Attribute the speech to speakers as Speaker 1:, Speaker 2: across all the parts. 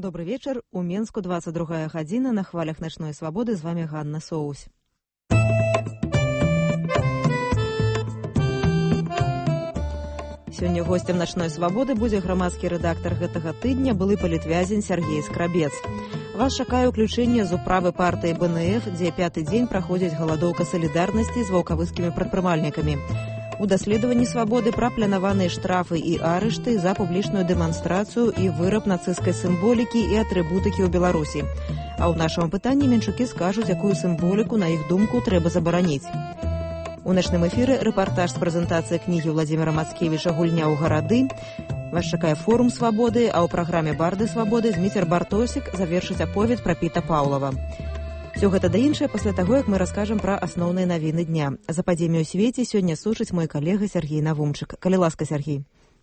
Speaker 1: Добрый вечер. У Менску 22 гадзіна на хвалях начной свабоды. З вами Ганна Соусь. Сёння гостем начной свабоды будзе грамадскі рэдактар гэтага тыдня, былы палітвязень Сергей Скрабец. Вас чакае ўключэнне з управы партыі БНФ, дзе пяты дзень праходзіць галадоўка салідарнасці з ваўкавыскімі прадпрымальнікамі. У даследаванні свабоды прапланаваныя штрафы і арышты за публічную дэманстрацыю і выраб нацысцкай сімволікі і атрыбутыкі ў Беларусі. А ў нашым пытанні менчукі скажуць, якую сімволіку, на іх думку, трэба забараніць. У начным эфіры рэпартаж з прэзентацыі кнігі Владзіміра Мацкевіча «Гульня ў гарады». Вас чакае форум свабоды, а ў праграме «Барды свабоды» Зміцер Бартосік завершыць аповед пра Піта Паўлава. Все гэта да іншае пасля таго, як мы раскажам пра асноўныя навіны дня. За падзеямі ў свеце сёння сушыць мой калега Сергей Навумчык. Калі ласка, Сергей.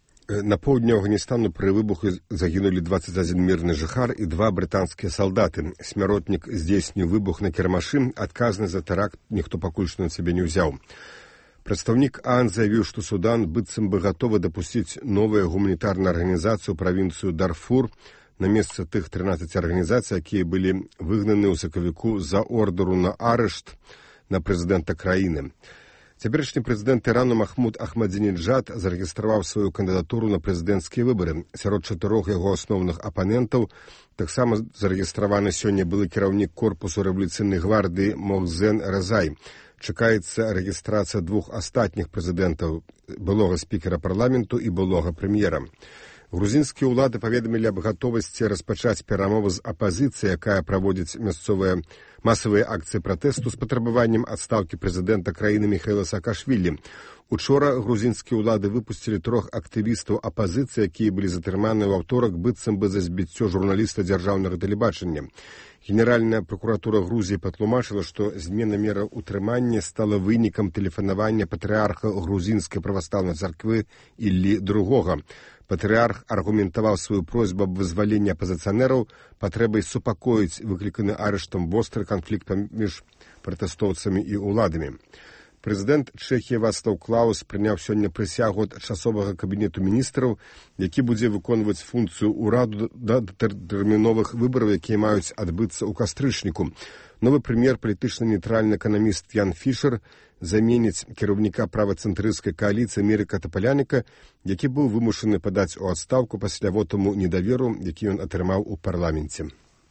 Speaker 2: На поўдні Афганістану пры выбуху загінулі 21 мірны жыхар і 2 брытанскія салдаты. Смяротнік здзейсніў выбух на кірмашы, адказны за тэракт ніхто пакуль што на сябе не ўзяў. Прадстаўнік ААН заявіў, што Судан быццам бы гатовы дапусціць новую гуманітарную арганізацыю правінцыю Дарфур на месца тых 13 арганізацый, якія былі выгнаны ў сакавіку за ордеру на арышт на прэзідэнта краіны. Цяперашні прэзідэнт Ірану Махмуд Ахмадзінеджад зарэгістраваў сваю кандыдатуру на прэзідэнцкія выбары. Сярод 4 яго асноўных апанентаў таксама зарэгістраваны сёння былы кіраўнік корпусу рэвалюцыйнай гвардыі Мохзен Резай. Чакаецца рэгістрацыя 2 астатніх прэзідэнтаў, былога спікера парламенту і былога прэм'ера. Грузінскія ўлады паведамілі аб гатовасці распачаць перамовы з апазіцыяй, якая праводзіць мясцовыя масавыя акцыі пратэсту з патрабаваннем адстаўкі прэзідэнта краіны Міхаіла Саакашвілі. Учора грузінскія ўлады выпусцілі 3 актывістаў апазіцыі, якія былі затрыманы ў аўторак быццам бы за збіццё журналіста дзяржаўнага тэлебачання. Генеральная прокуратура Грузіі патлумачыла, што змена мера ўтрымання стала вынікам тэлефанавання патрыарха грузінскай праваслаўнай царквы Іллі II. Патрыарх аргументаваў сваю просьбу аб вызваленні апазіцыянераў патрэбай супакоіць выкліканы арыштам востры канфлікт паміж пратэстоўцамі і ўладамі. Прэзідэнт Чэхіі Вацлаў Клаус прыняў сёння прысягу ад часовага кабінету міністраў, які будзе выконваць функцыю ўраду да тэрміновых выбараў, якія маюць адбыцца ў кастрычніку. Новы прэм'ер, палітычна нейтральны эканаміст Ян Фішер, заменіць кіраўніка правацэнтрысцкай кааліцыі Меріка Тапаляніка, які быў вымушаны падаць у адстаўку пасля вотаму недаверу, які ён атрымаў у парламенце.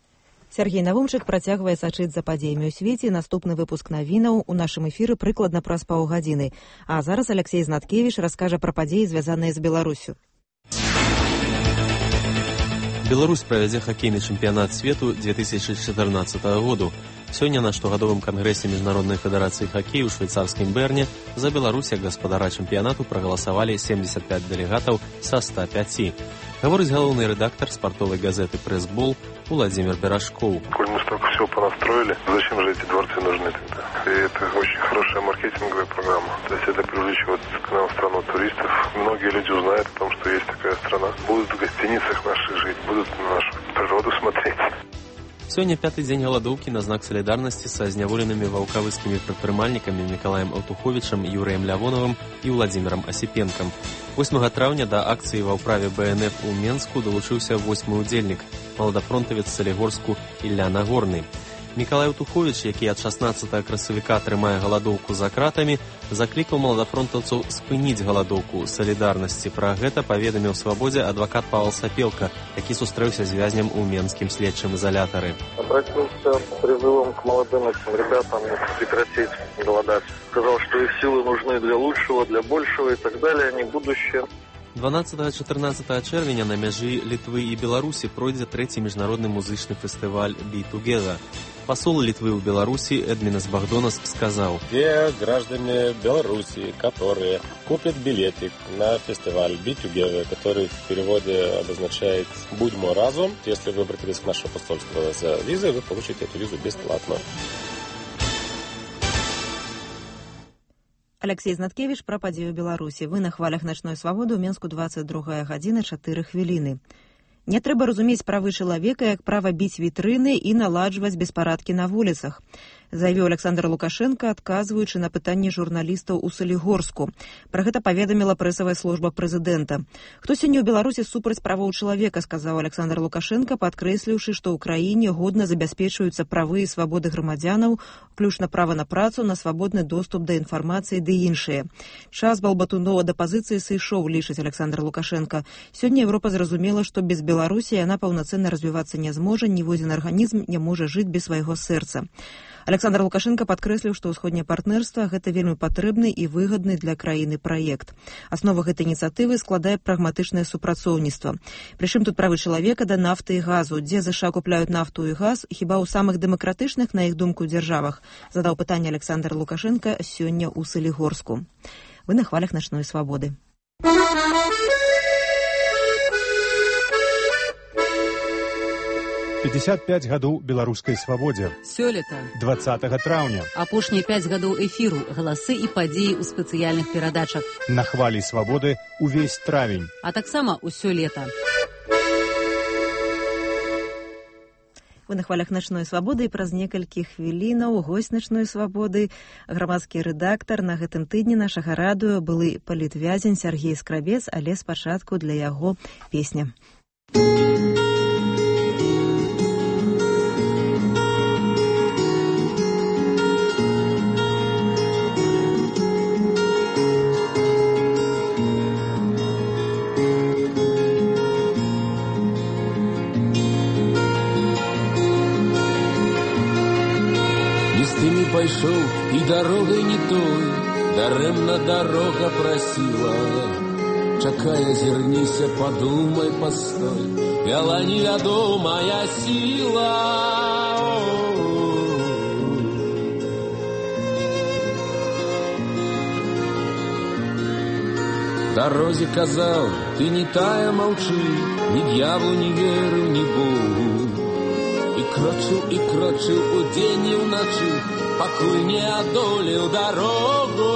Speaker 1: Сергей Навумчык працягвае сачыць за падзеямі ў свеце. Наступны выпуск навінаў у нашым эфіры прыкладна праз паўгадзіны. А зараз Алексей Знаткевіч раскажа пра падзеі, звязаныя з Беларусю.
Speaker 3: Беларусь правядзе хакейны чэмпіянат свету 2014 году. Сёння на штогадовым кангрэсе Міжнароднай федэрацыі хакею ў швейцарскім Берне за Беларусь як гаспадара чэмпіянату прагаласавалі 75 дэлегатаў са 105. Гаворыць галоўны рэдактар спартовай газеты «Пресс-бол» Владимир Берашков.
Speaker 4: Коль мы столько всего понастроили, зачем же эти дворцы нужны тогда? И это очень хорошая маркетинговая программа. То есть это привлечет к нам в страну туристов. Многие люди узнают о том, что есть такая страна. Будут в гостиницах наших жить, будут на нашу природу смотреть.
Speaker 3: Сёння пяты дзень галадоўкі на знак салідарнасці са зняволенымі ваўкавыскімі прадпрымальнікамі Мікалаем Аўтуховічам, Юрыем Лявоновым і Владзімірам Асіпенкам. 8 траўня да акцыі ва ўправе БНФ у Менску далучыўся 8-ы удзельнік, маладафронтавец Салігорску Ілля Нагорны. Мікалай Аўтуховіч, які ад 16 красавіка трымае галадоўку за кратамі, заклікаў маладафронтаўцаў спыніць галадоўку салідарнасці. Пра гэта паведаміў свабодзе адвакат Павел Сапелка, які сустрэўся з вязнем у менскім следчым изолятары.
Speaker 5: Обратился с призывом к молодым этим ребятам прекратить голодать. Сказал, что их силы нужны для лучшего, для большего и так далее, а не будущее.
Speaker 3: 12-14 чэрвеня на мяжы Літвы і Беларусі пройдзе 3-й міжнародны музычны фестываль «Be Together». Посол Литвы в Беларуси Эдминас Богдонос сказал:
Speaker 6: «Те граждане Беларуси, которые купят билетик на фестиваль Be Together, который в переводе обозначает «Будьмо разом», если вы обратились к нашему посольству за визой, вы получите эту визу бесплатно».
Speaker 1: Алексей Знаткевич пра падзею Беларусі. Вы на хвалях начной свабоды ў Менску 22 гадзіна 4 хвіліны. Не трэба разумець правы чалавека як права біць вітрыны і наладжваць беспарадкі на вуліцах, заявіў Александр Лукашенко, адказваючы на пытанні журналістаў у Салігорску. Пра гэта паведаміла прэсавая служба прэзідэнта. Хто сёння ў Беларусі супраць правоў чалавека, сказаў Александр Лукашенко, падкрэсліўшы, што ў краіне годна забяспечваюцца правы і свабоды грамадзянаў, уключна права на працу, на свабодны доступ да інфармацыі ды іншыя. Час балбатуноў ад апазіцыі сышоў, лічыць Александр Лукашенко. Сёння Еўропа зразумела, што без Беларусі яна паўнацэнна развівацца не зможа, ніводзін арганізм не можа жыць без свайго сэрца. Александр Лукашенко падкрэсліў, што ўсходняе партнерства гэта вельмі патрэбны і выгадны для краіны праект. Аснова гэтай ініцыятывы складае прагматычнае супрацоўніцтва. Прычым тут правы чалавека да нафты і газу, дзе ЗША купляюць нафту і газ, хіба ў самых дэмакратычных, на іх думку, дзяржавах, задаў пытанне Александр Лукашенко сёння ў Салігорску. Вы на хвалях начной свабоды.
Speaker 7: 55 гадоў беларускай свабодзе.
Speaker 8: Сёлета
Speaker 7: 20 траўня.
Speaker 8: Апошнія 5 гадоў эфіру, галасы і падзеі ў спецыяльных перадачах.
Speaker 7: На хвалі свабоды увесь травень.
Speaker 8: А таксама ўсё лета.
Speaker 1: Вы на хвалях начной свабоды, і праз некалькі хвілінаў госць начной свабоды, грамадскі рэдактар на гэтым тыдні нашага радыё, былы палітвязень Сяргей Скрабец, але спачатку для яго песня.
Speaker 9: Пайшоў і дарогай не той, дарэмна дарога прасіла. Чакай, азірніся, падумай, пастой, вяла невядомая сіла. Дарозе казаў, ты не тая, маўчы, ні д'яблу не верыў, ні Богу. І крочыў удзень і ўначы, пакуль не адолеў дарогу.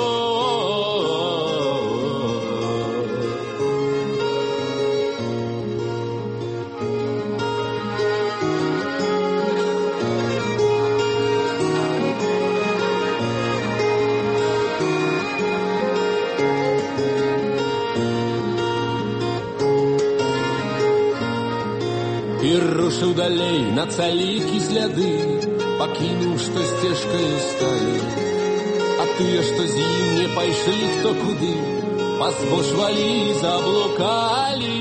Speaker 9: І рушыў далей на цалікі сляды, пакінуў, што сцежкаю сталі. А тыя, што з ім не пайшлі хто куды, пазбожвалі і заблукалі.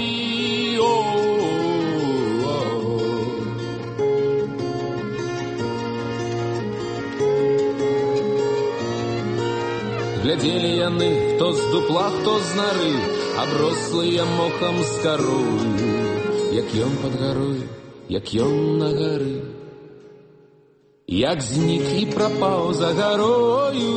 Speaker 9: Глядзелі яны, хто з дупла, хто з нары, аброслыя мохам скарою. Як ён пад гарой, як ён на гары, як знік і прапаў за гарою.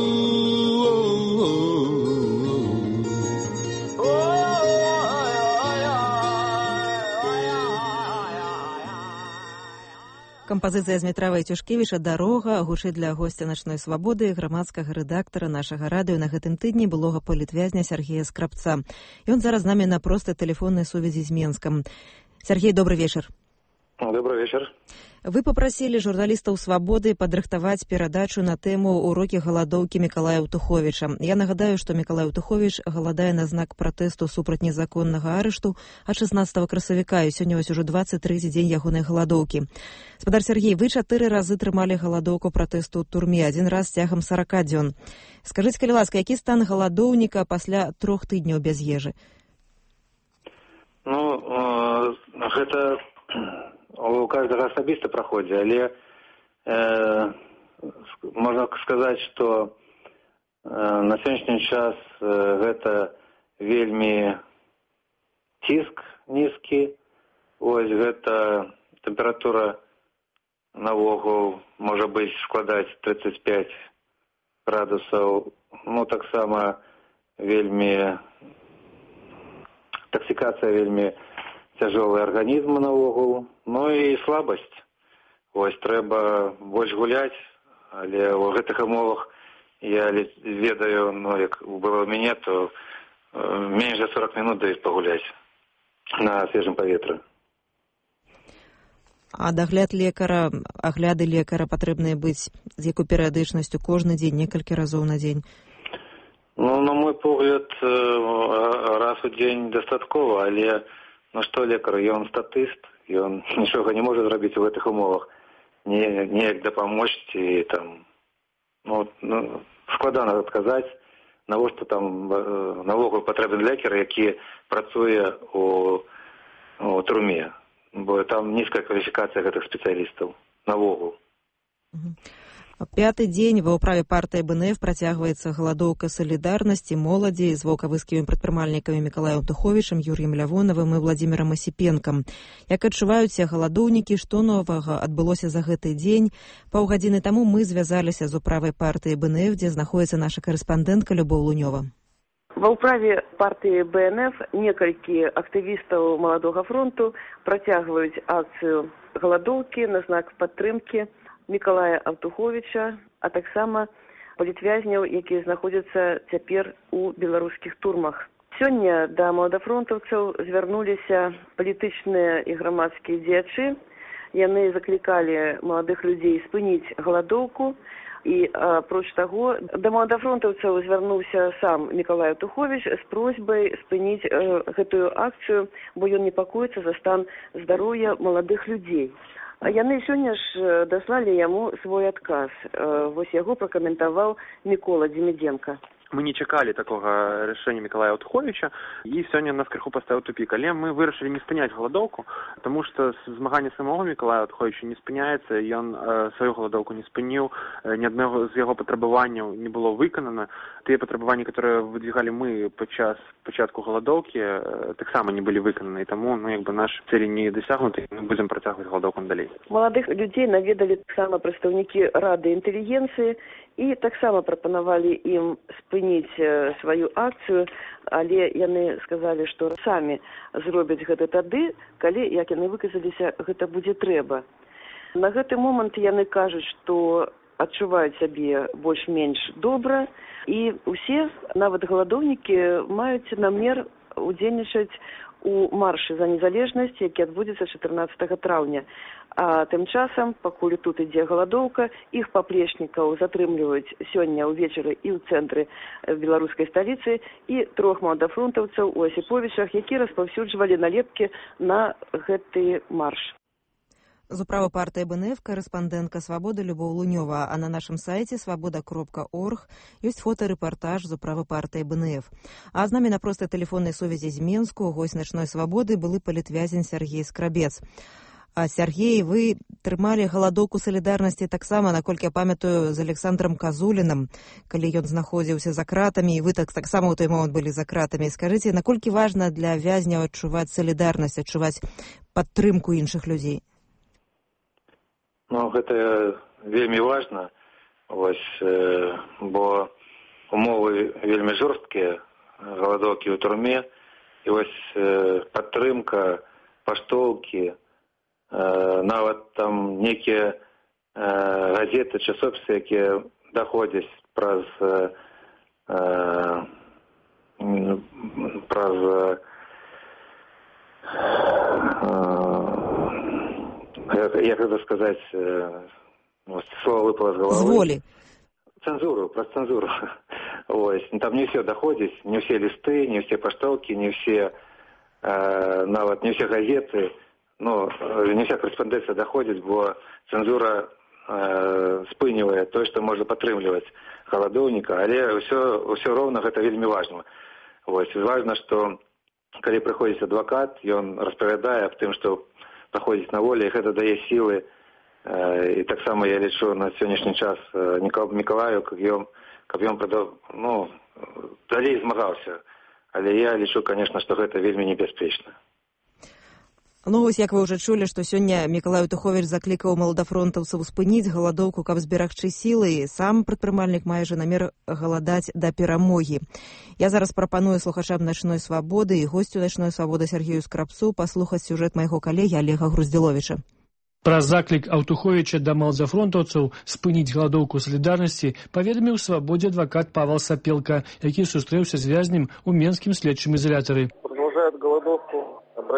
Speaker 1: Кампазіцыя Змітрава і Цюшкевіча «Дарога» гучыць для госця начной свабоды, грамадскага рэдактара нашага радыё на гэтым тыдні, былога палітвязня Сяргея Скрабца. Ён зараз з намі на простай тэлефоннай сувязі з Менскам. Сергей, добрый вечер.
Speaker 5: Добрый вечер.
Speaker 1: Вы попросили журналистов «Свободы» падрыхтаваць перадачу на тему «Уроки галадоўкі Мікалая Ўтуховіча». Я нагадаю, што Мікалай Ўтуховіч галадае на знак пратэсту супраць незаконнага арышту ад 16 красавіка, і сёння ўжо 23-й дзень ягонай галадоўкі. Спадар Сергей, вы 4 разы трымалі галадоўку пратэсту ў турме, один раз цягам 40 дзён. Скажыце, калі ласка, які стан галадоўніка пасля 3 тыдняў без ежы?
Speaker 5: Ну, гэта у каждага асабіста праходзе, але можна сказаць, што на сённяшні час гэта вельмі ціск нізкі. Вось гэта тэмпература наогул можа быць складаць 35 градусаў. Ну, таксама вельмі таксікацыя вельмі цяжолы арганізм наогул, ну і слабасць. Вось трэба больш гуляць, але ў гэтых умовах я ведаю, ну як было ў мяне, то менш за 40 минут даюць пагуляць на свежым паветры.
Speaker 1: А дагляд лекара, агляды лекара патрэбныя быць з якой перыядычнасцю кожны дзень, некалькі разоў на дзень?
Speaker 5: Ну, на мой погляд, раз у дзень дастаткова, але што лекар, ён статыст, ён нічога не можа зрабіць у гэтых умовах, неяк дапамогчы і там, складана адказаць, навошта там наогул патрэбен лекар, які працуе у турме, бо там нізкая кваліфікацыя гэтых спецыялістаў навогул.
Speaker 1: Пяты дзень ва ўправе партыі БНФ працягваецца галадоўка салідарнасці моладзі з ваўкавыскімі прадпрымальнікамі Мікалаем Туховічам, Юрыем Лявонавым і Владзімірам Асіпенкам. Як адчуваюць галадоўнікі, што новага адбылося за гэты дзень? Паўгадзіны таму мы звязаліся з управай партыі БНФ, дзе знаходзіцца наша карэспандэнтка Любоў Лунёва.
Speaker 10: Ва ўправе партыі БНФ некалькі актывістаў Маладога фронту працягваюць акцыю галадоўкі на знак падтрымкі Мікалая Аўтуховіча, а таксама палітвязняў, якія знаходзяцца цяпер у беларускіх турмах. Сёння да маладафронтаўцаў звярнуліся палітычныя і грамадскія дзеячы. Яны заклікалі маладых людзей спыніць галадоўку. І, апроч таго, да маладафронтаўцаў звярнуўся сам Мікалай Аўтуховіч з просьбай спыніць гэтую акцыю, бо ён непакоіцца за стан здароўя маладых людзей. А яны сёння ж даслалі яму свой адказ. Вось яго пракаментаваў Мікола Дземідзенка.
Speaker 11: Мы не чакалі такога рашэння Мікалая Аўтуховіча, і сёння нас крыху паставіў тупік. Але мы вырашылі не спыняць галадоўку, таму што змаганне самого Мікалая Аўтуховіча не спыняецца, ён сваю галадоўку не спыніў, ні аднаго з яго патрабаванняў не было выканана. Тыя патрабаванні, которые выдвигалі мы падчас пачатку галадоўкі, таксама не былі выкананы, і таму нашы цэлі не дасягнуты, і мы будзем працягваць галадоўку далей.
Speaker 10: Маладых людзей наведалі таксама прадстаўнікі Рады інтэлігенцыі і таксама прапанавалі ім спыніць сваю акцыю, але яны сказалі, што самі зробяць гэта тады, калі, як яны выказаліся, гэта будзе трэба. На гэты момант яны кажуць, што адчуваюць сябе больш-менш добра, і ўсе, нават галадоўнікі, маюць намер удзельнічаць у маршы за незалежнасць, які адбудзецца 14 траўня. А тым часам, пакуль тут ідзе галадоўка, іх паплечнікаў затрымліваюць сёння ўвечары і ў цэнтры беларускай сталіцы, і 3 маладафронтаўцаў у Асіповічах, які распаўсюджвалі налепкі на гэты марш.
Speaker 1: З управы партыі БНФ карэспандэнтка «Свабоды» Любоў Лунёва, а на нашым сайце свабода.орг ёсць фотарэпартаж з управы партыі БНФ. А з намі на простай тэлефоннай сувязі з Менску госць «Начной свабоды» былы палітвязень Сяргей Скрабец. А Сяргей, вы трымалі галадоўку салідарнасці таксама, наколькі я памятаю, з Александрам Казулінам, калі ён знаходзіўся за кратамі, і вы таксама ў той момант былі за кратамі. Скажыце, наколькі важна для вязняў адчуваць салідарнасць, адчуваць падтрымку іншых людзей?
Speaker 5: Гэта вельмі важна, бо умовы вельмі жорсткія, галадоўкі ў турме, і падтрымка, паштоўкі, нават там некія газеты, часопісы, якія даходзяць праз як гэта сказаць, слова выпала з галавы.
Speaker 1: З волі.
Speaker 5: Цэнзуру, праз цэнзуру. Там не ўсе даходзяць, не ўсе лісты, не ўсе паштоўкі, не ўсе, нават не ўсе газеты, не вся корэспандэнцыя даходзіць, бо цэнзура спынівае тое, што можа падтрымліваць галадоўніка, але ўсё роўна гэта вельмі важна. Важна, што калі прыходзіць адвакат, ён распавядае аб тым, што праходзіць на волі, і гэта дае сілы. І таксама я лічу на сённяшні час Мікалаю, каб ён далей змагаўся. Але я лічу, конечно, што гэта вельмі небяспечна.
Speaker 1: Як вы ўжо чулі, што сёння Мікалай Аўтуховіч заклікаў маладафронтаўцаў спыніць галадоўку, каб зберагчы сілы. Сам прадпрымальнік мае же намер галадаць да перамогі. Я зараз прапаную слухачам «Начной свабоды» і госцю «Начной свабоды» Сяргею Скрабцу паслухаць сюжэт майго калегі Олега Груздзіловіча.
Speaker 12: Пра заклік Аўтуховіча да маладафронтаўцаў спыніць галадоўку салідарнасці паведаміў «Свабодзе» адвакат Павел Сапелка, які сустрэўся з вязнем у Менскім следчым ізалятары.
Speaker 13: Продолжает голодовку. Обратился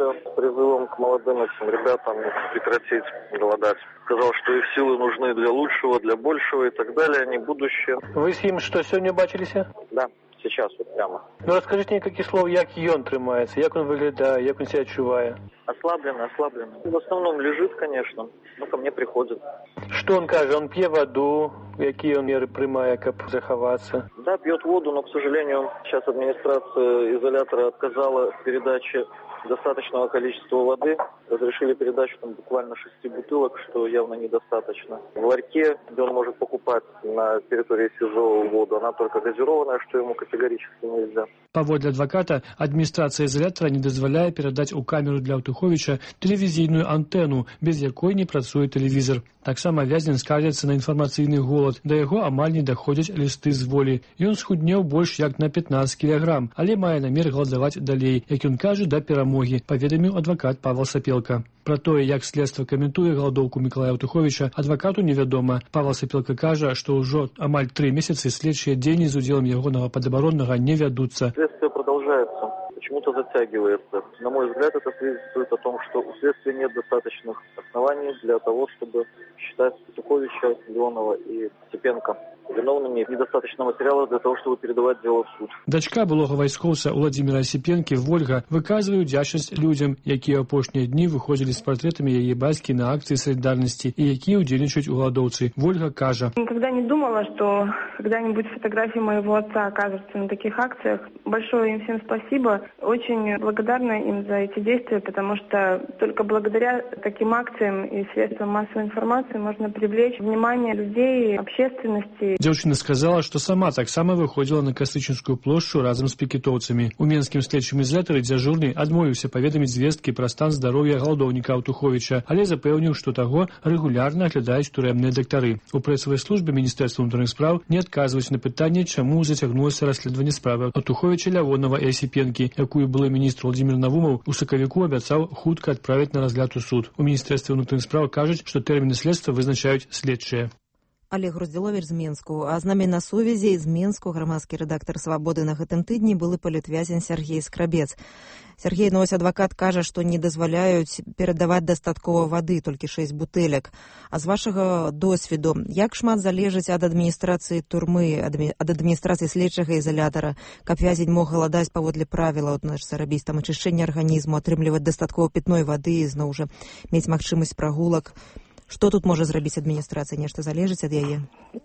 Speaker 13: обратился с призывом к молодым этим ребятам прекратить голодать. Сказал, что их силы нужны для лучшего, для большего и так далее, они будущее.
Speaker 14: Вы с ним что, сегодня бачилися?
Speaker 13: Да, сейчас вот прямо.
Speaker 14: Ну расскажите некалькі слов, як ён трымаецца, як он выглядае, як он себя адчувае?
Speaker 13: Ослабленный. В основном лежит, конечно, но ко мне приходит.
Speaker 14: Что он кажет? Он пьет воду, какие он меры приймає, каб заховаться?
Speaker 13: Да, пьет воду, но, к сожалению, сейчас администрация изолятора отказала в передаче достаточного количества воды. Разрешили передачу там буквально 6 бутылок, что явно недостаточно. В ларьке, где он может покупать на территории СИЗО воду, она только газированная, что ему категорически нельзя.
Speaker 12: Паводле адваката, адміністрацыя изолятора не дазваляе перадаць у камеру для Аўтуховіча тэлевізійную антэну, без якой не працуе тэлевізор. Таксама вязень скардзіцца на інфармацыйны голад. Да яго амаль не даходзяць лісты з волі. Ён схуднеў больш як на 15 кілаграм, але мае намер галадаваць далей, як ён кажа, да перамогі, паведаміў адвакат Павел Сапелка. Пра тое, як следства каментуе галадоўку Мікалая Аўтуховіча, адвакату невядома. Павел Сапелка кажа, што ўжо амаль 3 месяцы следчыя дзеянні з удзелам ягонага падабароннага не вядуцца.
Speaker 13: Следствие продолжается, почему-то затягивается. На мой взгляд, это свидетельствует о том, что у следствия нет достаточных оснований для того, чтобы считать Аўтуховича, Леонова и Осипенко виновными. Недостаточно материала для того, чтобы передавать дело в суд.
Speaker 12: Дачка былога вайскоўца Уладзіміра Асіпенкі, Вольга, выказвае удзячнасць людзям, якія апошнія дні выходзілі з партрэтамі яе бацькі на акцыі салідарнасці і якія ўдзельнічаюць у галадоўцы. Вольга кажа:
Speaker 15: «Никогда не думала, что когда-нибудь фотографии моего отца окажутся на таких акциях. Большое им всем спасибо. Очень благодарна им за эти действия, потому что только благодаря таким акциям и средствам массовой информации можно привлечь внимание людей, общественности».
Speaker 12: Дзяўчына сказала, што сама таксама выходзіла на Кастрычынскую плошчу разам з пікетоўцамі. У менскім следчым ізалятары дзяжурны адмовіўся паведаміць звесткі пра стан здароўя галадоўніка Аўтуховіча, але запэўніў, што таго рэгулярна аглядаюць турэмныя дактары. У прэсавай службе Міністэрства ўнутраных спраў не адказваюць на пытанне, чаму зацягнулася расследаванне справы Аўтуховіча, Лявонова і Асіпенкі, якую былы міністр Владзімір Навумаў у сакавіку абяцаў хутка адправіць на разгляд у суд. У Міністэрстве ўнутраных спраў кажуць, што тэрміны следства вызначаюць следчыя.
Speaker 1: Олег Груздзіловіч з Менску. А з намі на сувязі з Менску грамадскі рэдактар «Свабоды» на гэтым тыдні былы палітвязень Сергей Скрабец. Сергей, ну вось адвакат кажа, што не дазваляюць перадаваць дастаткова вады, толькі 6 бутэлек. А з вашага досведу, як шмат залежыць ад адміністрацыі турмы, ад адміністрацыі следчага ізалятара, каб вязень мог галадаць паводле правіла, рабіць там ачышчэнне арганізму, атрымліваць дастаткова пітной вады і зноў жа мець магчымасць прагулак? Что тут может зрабіць адміністрацыя? Нешта залежыць ад яе?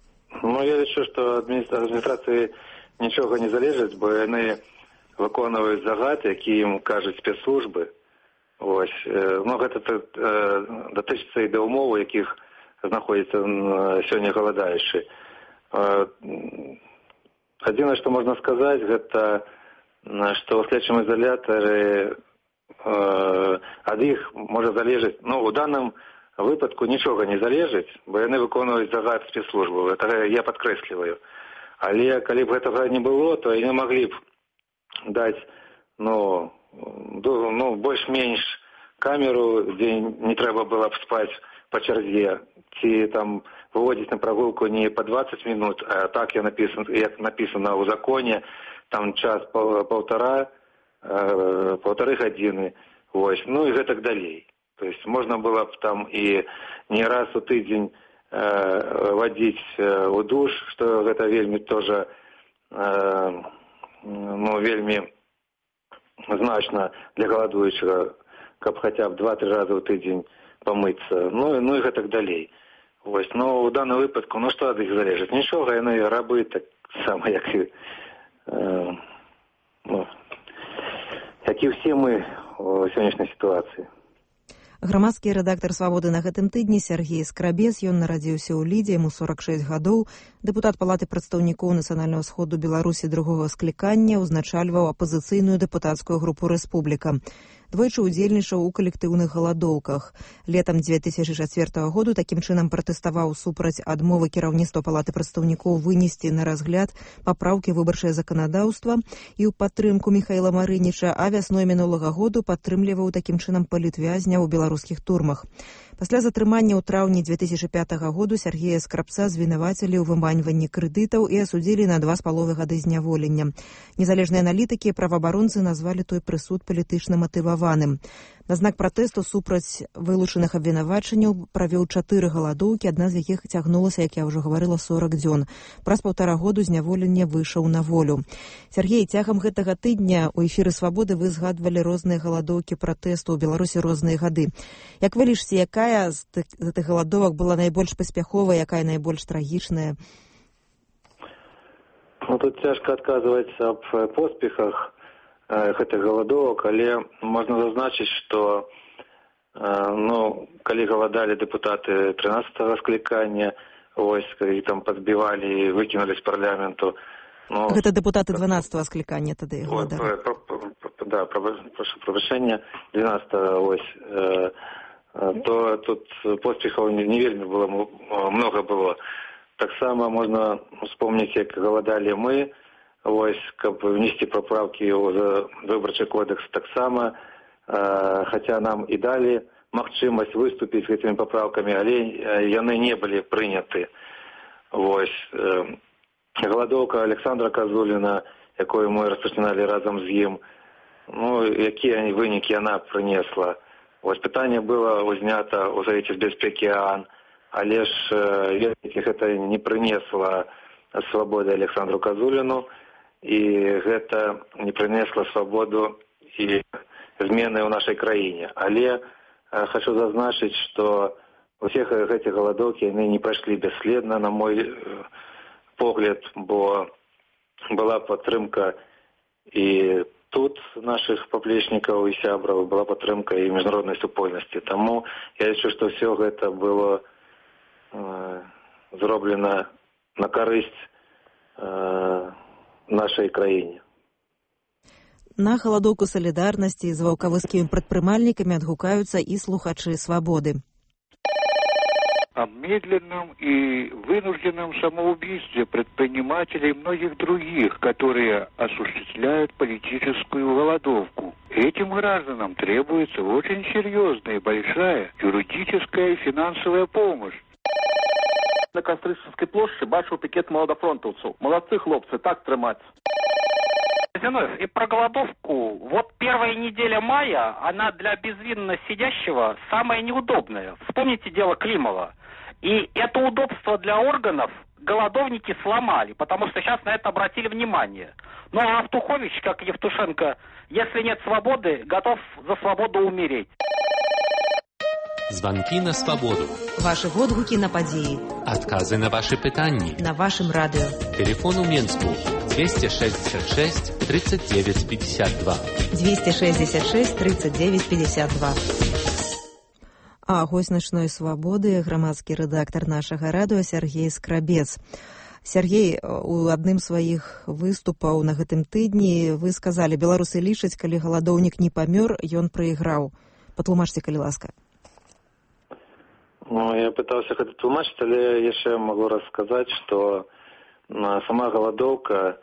Speaker 5: Ну, я лічу, што адміністрацыі нічога не залежыць, бо яны выконваюць загад, які ім кажуць спецслужбы. Ось. Ну, гэта датычыцца і да умоў, якіх знаходзіцца сёння галадаючы. Адзінае, што можна сказаць, гэта што ў следчым ізалятары ад іх можа залежыць, ну, у данным выпадку нічога не залежыць, бо яны выконваюць загад спецслужбы. Гэта я падкрэсліваю. Але калі б гэтага не было, то яны маглі б даць, больш-менш камеру, дзе не трэба было б спаць па чарзе, ці там выводзіць на прагулку не па 20 минут, а так як напісана ў законе, там час паўтары гадзіны, вось, ну і гэтак далей. То есть можно было бы там и не раз у тыдзень водить у душ, что это вельмі тоже вельмі значно для галадуючага, каб хотя бы 2-3 раза у тыдзень помыться, ну и гэтак далей. Вось, но у данном выпадку, что ад іх залежыць? Нічога, яны рабы так само, як і ўсе мы у сённяшняй сітуацыі.
Speaker 1: Грамадскі рэдактар «Свабоды» на гэтым тыдні Сергей Скрабец, ён нарадзіўся ў Лідзе, яму 46 гадоў, дэпутат Палаты прадстаўнікоў Нацыянальнага сходу Беларусі другога склікання, узначальваў апазіцыйную дэпутацкую групу «Рэспубліка». Двойчы ўдзельнічаў у калектыўных галадоўках. Летам 2004 году такім чынам пратэставаў супраць адмовы кіраўніцтва Палаты прадстаўнікоў вынесці на разгляд папраўкі выбарчае заканадаўства і ў падтрымку Міхаіла Марыніча, а вясной мінулага году падтрымліваў такім чынам палітвязня ў беларускіх турмах. Пасля затрымання ў траўні 2005 году Сергея Скрабца звінавацілі ў выманьванні крэдытаў і асудзілі на 2,5 гады зняволення. Незалежныя аналітыкі і праваабаронцы назвалі той прысуд палітычна матываваным. пахаваным. На знак пратэсту супраць вылучаных абвінавачанняў правёў 4 галадоўкі, адна з якіх цягнулася, як я ўжо гаварыла, 40 дзён. Праз 1,5 году зняволення выйшаў на волю. Сяргей, цягам гэтага тыдня ў эфіры «Свабоды» вы згадвалі розныя галадоўкі пратэсту ў Беларусі розныя гады. Як вы лічыце, якая з гэтых галадовак была найбольш паспяховая, якая найбольш трагічная?
Speaker 5: Тут цяжка адказваць аб поспехах гэтых галадовак, але можна зазначыць, што калі галадалі дэпутаты 13-го склікання, калі там падбівалі і выкінулі з парламенту.
Speaker 1: Гэта дэпутаты 12-го склікання тады галадалі.
Speaker 5: Да, прошу прабачэння, 12-го, то тут поспехаў не вельмі было, много было. Таксама можна вспомніць, як галадалі мы, каб внести поправки в выборчий кодекс таксама, хотя нам и дали магчымасць выступить с этими поправками, але яны не были приняты. Галадоўка Александра Козулина, якую мы распачыналі разом з ім, якія вынікі яна принесла. Пытанне было узнято у Совете безпеки ООН, але ж гэта не принесла свободы Александру Козулину, і гэта не принесла свабоду і змены ў нашай краіне. Але хочу зазначыць, што усе гэтыя галадоўкі яны не прайшлі бесследна, на мой погляд, бо была падтрымка і тут наших паплечнікаў і сябраў, была падтрымка і міжнароднай супольнасці. Таму я лічу, што ўсё гэта было зроблена на карысць нашай краіне.
Speaker 1: На галадоўку салідарнасці з ваўкавыскімі прадпрымальнікамі адгукаюцца і слухачы «Свабоды».
Speaker 16: О медленном и вынужденном самоубийстве предпринимателей и многих других, которые осуществляют политическую голодовку. Этим гражданам требуется очень серьезная и большая юридическая и финансовая помощь.
Speaker 17: На Кастрычскай площади бачыў пікет маладафронтаўцаў. Молодцы, хлопцы, так трымаць.
Speaker 18: И про голодовку. Вот первая неделя мая, она для безвинно сидящего самая неудобная. Вспомните дело Климова. И это удобство для органов голодовники сломали, потому что сейчас на это обратили внимание. Ну а Автухович, как Евтушенко, если нет свободы, готов за свободу умереть.
Speaker 19: Звонки на свободу.
Speaker 1: Ваши водгуки на падеи.
Speaker 19: Отказы на ваши пытанни.
Speaker 1: На вашем радио.
Speaker 19: Телефон у Менску 266 39 52.
Speaker 1: 266 39 52. А гость «Ночной свободы» грамадскі рэдактар нашага радыё Сергей Скрабец. Сергей, у адным з сваіх выступаў на гэтым тыдні вы сказалі, беларусы лічаць, калі галадоўнік не памёр, ён прайграў. Патлумачце, калі ласка.
Speaker 5: Я пытался это тлумачить, але еще могу рассказать, что сама голодовка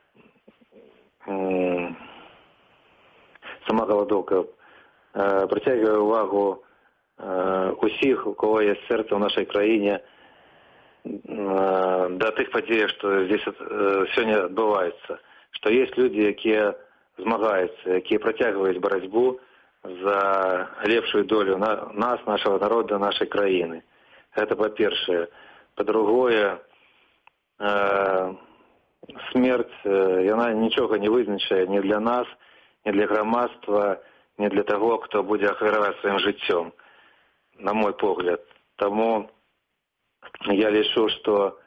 Speaker 5: притягивает увагу усіх, у кого есть сердце в нашей краине, до тых подей, что здесь сегодня отбывается. Что есть люди, якія змагаються, якія протягивают борьбу за лепшую долю нас, нашего народа, нашей краины. Это по-першее. По-другое, смерть, она ничего не вызначает ни для нас, ни для громадства, ни для того, кто будет ахвяраваць своим жыццём, на мой погляд. Тому я лічу, что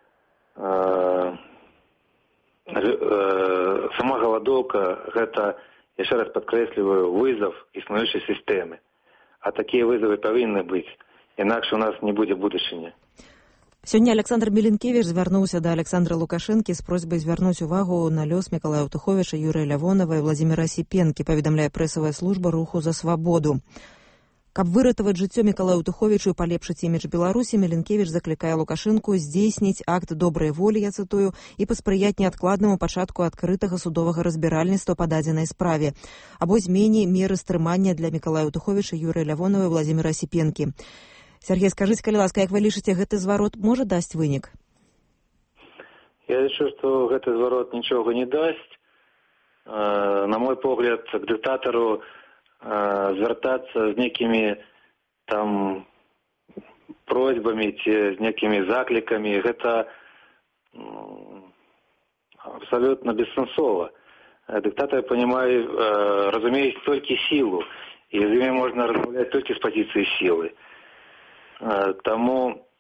Speaker 5: сама голодовка – это, еще раз подкресливаю, вызов існуючей системы. А такие вызовы повинны быть, иначе у нас не будет будущего.
Speaker 1: Сёння Александр Меленкевич звярнуўся да Александра Лукашэнкі з просьбай звярнуць увагу на лёс Мікалая Аўтуховіча, Юрыя Лявонава і Владзіміра Асіпенкі, паведамляе прэсавая служба руху «За свабоду». Каб выратаваць жыццё Мікалаю Аўтуховічу і палепшыць імідж Беларусі, Меленкевич заклікае Лукашэнку здзейсніць акт добрай волі, я цытую, і паспрыяць неадкладнаму пачатку адкрытага судовага разбіральніцтва па дадзенай справе, або змене меры стрымання для Мікалая Аўтуховіча, Юрыя Лявонава і Владзіміра Асіпенкі. Сергей, скажите, калі ласка, як вы лічыце, гэты зварот можа дасць вынік?
Speaker 5: Я лічу, што гэты зварот нічога не дасць. На мой погляд, к диктатору звяртацца з нейкімі там просьбамі ці з нейкімі заклікамі, гэта абсолютно бессенсово. Диктаторы разумеют только силу, и с ними можно размовлять только с позиции силы. Тому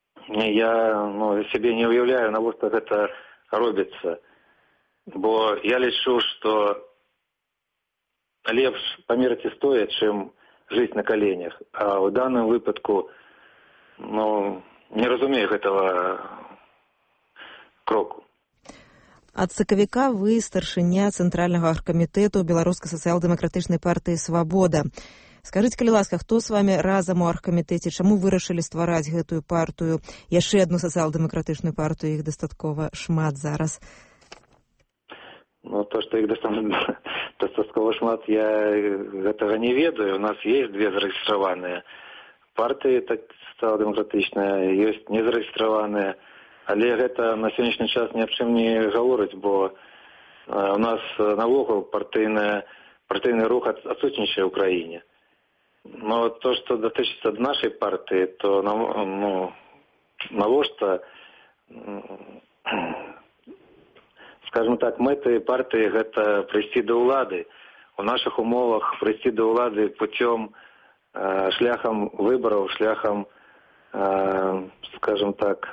Speaker 5: я себе не уявляю, навошта гэта робіцца. Бо я лічу, што лепш памерці стоя, чым жыць на коленях. А ў данным выпадку не разумею гэтага кроку.
Speaker 1: Ад сакавіка вы старшыня Цэнтральнага аргкамітэту Беларускай сацыял-дэмакратычнай партыі «Свабода». Скажыце, калі ласка, хто з вами разам у аргкамітэце, чаму вырашылі ствараць гэтую партыю, яшчэ адну сацыял-дэмакратычную партыю, іх дастаткова шмат зараз?
Speaker 5: То, што іх дастаткова шмат, я гэтага не ведаю. У нас есть две зарэгістраваныя партыі сацыял-дэмакратычныя, ёсць незарэгістраваныя. Але гэта на сённяшні час ні аб чым не гаворыць, бо у нас навогул партыйны рух адсутнічае ў краіне. Но то, што датычыцца нашай партыі, то навошта, скажем так, мэты партыі гэта прыйсці да ўлады. У нашых умовах прыйсці да ўлады путём, шляхам выбараў, шляхам, скажем так,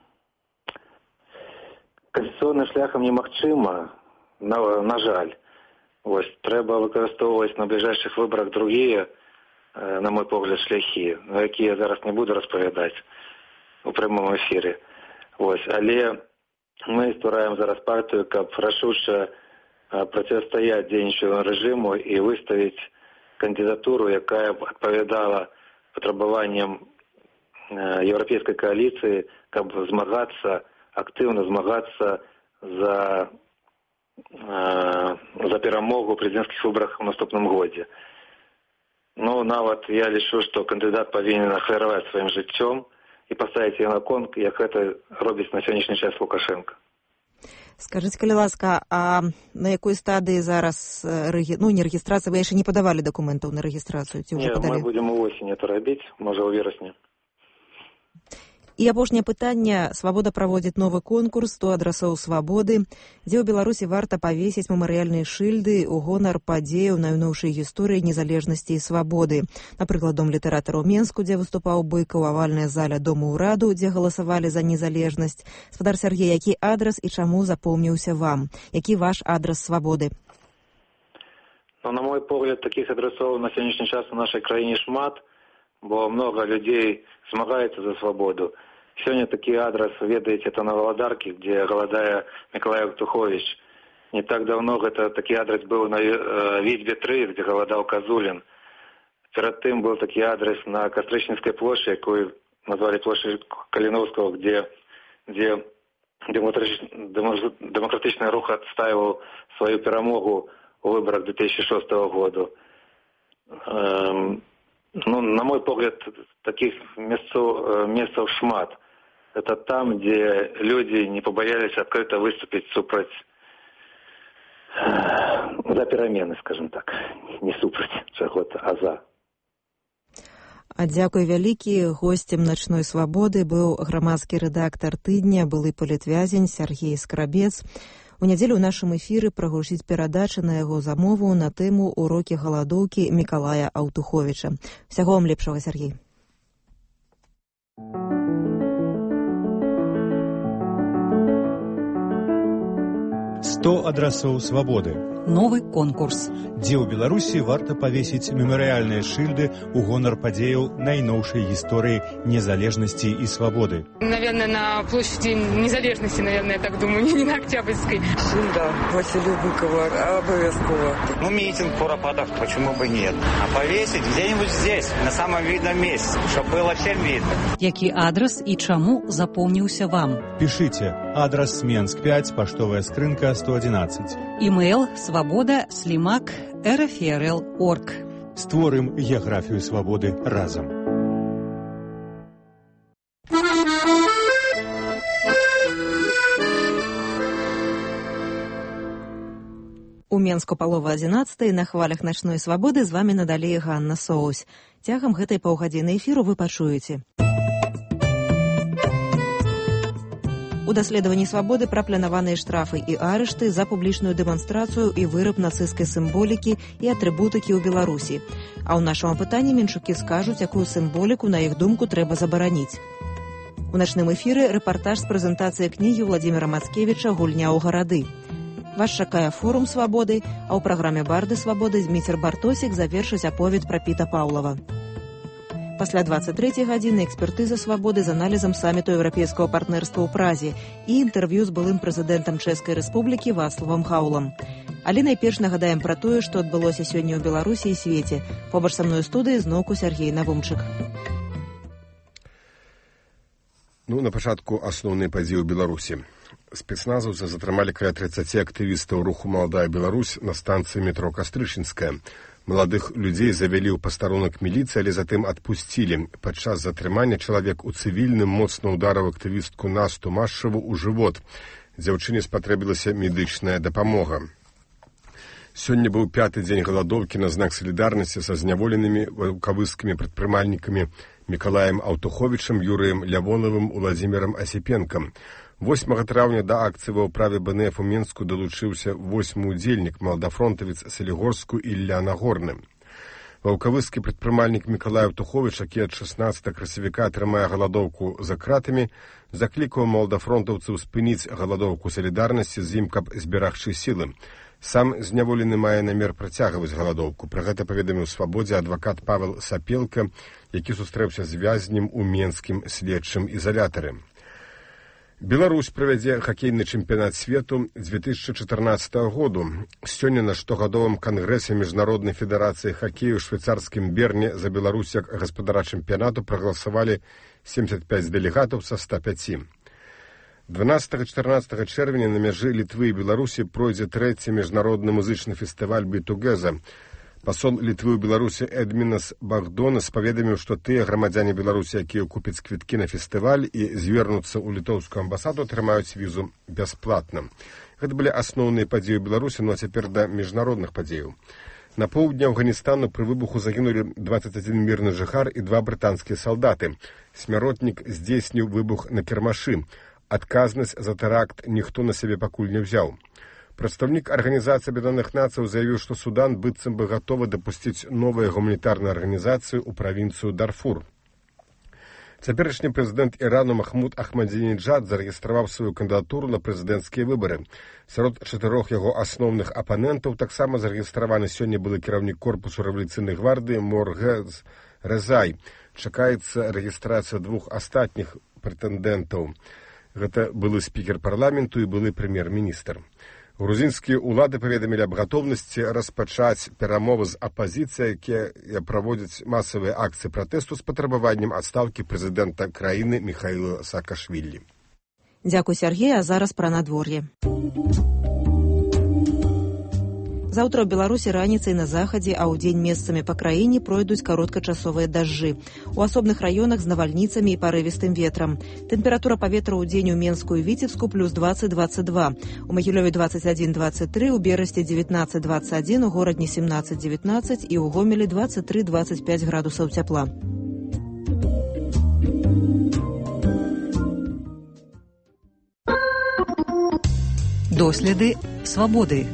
Speaker 5: канстытуцыйным шляхам немагчыма, на жаль. Трэба выкарыстоўваць на бліжэйшых выбарах другія, на мой погляд, шляхі, якія я зараз не буду распавядаць у прямом эфіры. Але мы ствараем зараз партыю, каб рашуча процівстаяць дзейнічаючаму рэжыму і выставіць кандидатуру, якая б адпавядала патрабаванням еўрапейскай коаліцыі, каб актыўна змагацца за перамогу ў прэзідэнцкіх выбарах у наступным годзе. Нават я лічу, што кандыдат павінен ахвяраваць сваім жыццём і паставіць яе на кон, як гэта робіць на сённяшні час Лукашенко.
Speaker 1: Скажыце, калі ласка, а на якой стадыі зараз не рэгістрацыя, вы яшчэ не падавалі дакументаў на рэгістрацыю?
Speaker 5: Не, мы будзем у осені это рабіць, можа ў верасні.
Speaker 1: І апошняе пытанне. «Свабода» праводзіць новы конкурс «100 адрасоў свабоды», дзе ў Беларусі варта павесіць мемарыяльныя шыльды ў гонар падзеяў найноўшай гісторыі незалежнасці і свабоды. Напрыклад, дом літаратара ў Менску, дзе выступаў Быкаў, авальная заля Дому ўраду, дзе галасавалі за незалежнасць. Спадар Сяргей, які адрас і чаму запомніўся вам? Які ваш адрас свабоды?
Speaker 5: На мой погляд, такіх адрасоў на сённяшні час у нашай краіне шмат, бо много людзей змагаецца за свабоду. Сегодня такие адрес, ведаете, это на Володарке, где голодая Миколай Автухович. Не так давно такой адрес был на Витьбе 3, где голодал Козулин. Перед тем был такой адрес на Костричнинской площади, которую назвали площадь Калиновского, где демократичный рух отстаивал свою перемогу в выборах 2006 года. На мой погляд, таких месцаў шмат. Это там, где люди не побоялись открыто выступить за перемены, скажем так. Не супраць чаго-то, а за.
Speaker 1: Дзякуй вялікі. Госцем «Начной свабоды» быў грамадскі рэдактар «Тыдня», былы палітвязень Сяргей Скрабец. У нядзелю ў нашым эфіры прагучыць перадача на яго замову на тэму «Урокі галадоўкі» Мікалая Аўтуховіча. Усяго вам лепшага, Сяргей.
Speaker 7: «100 адрасоў свабоды».
Speaker 8: Новы конкурс.
Speaker 7: Дзе ў Беларусі варта павесіць мемарыяльныя шыльды ў гонар падзеяў найноўшай гісторыі незалежнасці і свабоды.
Speaker 20: Наверное, на площади незалежности, наверное, я так думаю, не на Октябрьской.
Speaker 21: Шильда Василию Быкову обовязково.
Speaker 22: Митинг Куропатов, почему бы нет? А повесить где-нибудь здесь, на самом видном месте, чтобы было всем видно.
Speaker 8: Які адрес і чаму запомніўся вам?
Speaker 7: Пишите. Адрес Менск 5, поштовая скрынка 111.
Speaker 8: Email svoboda@rfrl.org.
Speaker 7: Створым геаграфію свабоды разам.
Speaker 1: У Менску палова 11 на хвалях начной свабоды з вамі надалей Ганна Соусь. Цягам гэтай паўгадзіны эфіру вы пачуеце. У даследаванні свабоды прапланаваныя штрафы і арышты за публічную дэманстрацыю і выраб нацысцкай сімволікі і атрыбутыкі ў Беларусі. А ў нашым апытанні меншукі скажуць, якую сімволіку, на іх думку, трэба забараніць. У начным эфіры рэпартаж з прэзентацыі кнігі Владзіміра Мацкевіча «Гульня ў гарады». Вас чакае форум свабоды, а ў праграме «Барды свабоды» Зміцер Бартосік завершыць аповед пра Піта Паўлава. Пасля 23 гадзіны экспертыза свабоды з аналізам саміту еўрапейскага партнерства ў Празе і інтэрв'ю з былым прэзідэнтам Чэшскай рэспублікі Вацлавам Хаўлам. Але найперш нагадаем пра тое, што адбылося сёння ў Беларусі і свеце. Побач са мной у студыі зноўку Сергей Навумчык.
Speaker 2: На пачатку асноўнай падзеі ў Беларусі. Спецназаўцы затрымалі каля 30 актывістаў руху «Маладая Беларусь» на станцыі метро Кастрычынская. Маладых людзей завялі ў пастарунак міліцыі, але затым адпусцілі. Падчас затрымання чалавек у цывільным моцна ўдарыў актывістку Насту Машаву ў жывот. Дзяўчыне спатрэбілася медычная дапамога. Сёння быў 5-й дзень галадоўкі на знак салідарнасці са зняволенымі ваўкавыскімі прадпрымальнікамі Мікалаем Аўтуховічам, Юрыем Лявонавым, Уладзімірам Асіпенкам. 8 траўня да акцыі ва ўправе БНФ у Менску далучыўся 8-й удзельнік, маладафронтавец Салігорску Ілля Нагорны. Ваўкавыскі прадпрымальнік Мікалай Аўтуховіч, які ад 16 красавіка трымае галадоўку за кратамі, заклікаў маладафронтаўцаў спыніць галадоўку салідарнасці з ім, каб зберагчы сілы. Сам зняволены мае намер працягваць галадоўку. Пра гэта паведаміў «Свабодзе» адвакат Павел Сапелка, які сустрэўся з вязнем у менскім следчым ізалятары. Беларусь правядзе хакейны чэмпіянат свету 2014 году. Сёння на штогадовым кангрэсе Міжнароднай федэрацыі хакею ў швейцарскім Берне за Беларусь як гаспадара чэмпіянату прагаласавалі 75 дэлегатаў са 105. 12-14 чэрвеня на мяжы Літвы і Беларусі пройдзе 3-й міжнародны музычны фестываль «Бітугеза». Пасол Літвы ў Беларусі Эдмінас Багдонас паведаміў, што тыя грамадзяне Беларусі, якія купяць квіткі на фестываль і звернуцца ў літоўскую амбасаду, атрымаюць візу бясплатна. Гэта былі асноўныя падзеі ў Беларусі, а цяпер да міжнародных падзеяў. На поўдні Афганістану пры выбуху загінулі 21 мірны жыхар і 2 брытанскія салдаты. Смяротнік здзейсніў выбух на кірмашы. Адказнасць за тэракт ніхто на сябе пакуль не ўзяў. Прадстаўнік Арганізацыі Аб'яднаных Нацый заявіў, што Судан быццам бы гатовы дапусціць новую гуманітарную арганізацыю ў правінцыю Дарфур. Цяперашні прэзідэнт Ірану Махмуд Ахмадзінеджад зарэгістраваў сваю кандыдатуру на прэзідэнцкія выбары. Сярод 4 яго асноўных апанентаў таксама зарэгістраваны сёння былы кіраўнік корпусу рэвалюцыйнай гвардыі Моргез Резай. Чакаецца рэгістрацыя 2 астатніх прэтэндэнтаў. Гэта былы спікер парламенту і былы прэм'ер-міністр. Грузінскія ўлады паведамілі аб гатоўнасці распачаць перамовы з апазіцыяй, якія праводзяць масавыя акцыі пратэсту з патрабаваннем адстаўкі прэзідэнта краіны Міхаіла Саакашвілі.
Speaker 1: Дзякуй, Сергей, а зараз пра надвор'е. Заўтра ў Беларусі раніцай на захадзе, а ўдзень месцамі па краіне пройдуць кароткачасовыя дажджы. У асобных раёнах з навальніцамі і парывістым ветрам. Тэмпература паветра ў дзень у Менску і Віцебску плюс 20-22. У Магілёве 21-23, у Берасці 19-21, у Горадні 17-19 і ў Гомелі 23-25 градусаў цяпла.
Speaker 8: Доследы свабоды.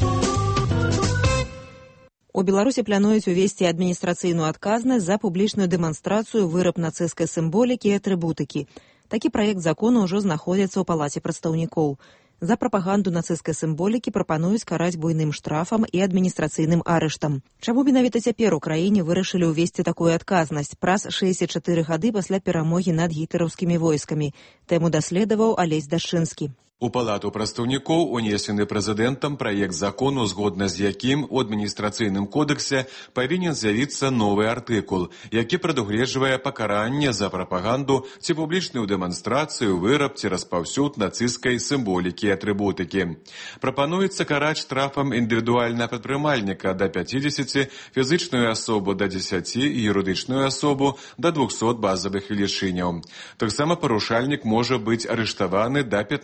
Speaker 1: У Беларусі плануюць увесці адміністрацыйную адказнасць за публічную дэманстрацыю, выраб нацысцкай сімволікі і атрыбутыкі. Такі праект закону ўжо знаходзіцца ў Палаце прадстаўнікоў. За прапаганду нацысцкай сімволікі прапануюць караць буйным штрафам і адміністрацыйным арыштам. Чаму менавіта цяпер у краіне вырашылі ўвесці такую адказнасць праз 64 гады пасля перамогі над гітлераўскімі войскамі? Тэму даследаваў Алесь Дашчынскі.
Speaker 4: У Палату прадстаўнікоў унесены прэзідэнтам праект закону, згодна з якім у адміністрацыйным кодексе павінен з'явіцца новы артыкул, які прадугледжвае пакаранне за прапаганду ці публічную дэманстрацыю, выраб ці распаўсюд нацысцкай сімволікі і атрыбутыкі. Прапануецца караць штрафам індывідуальна прадпрымальніка да 50, фізычную асобу да 10 і юрыдычную асобу да 200 базавых велічыняў. Таксама парушальнік можа быць арыштаваны да 15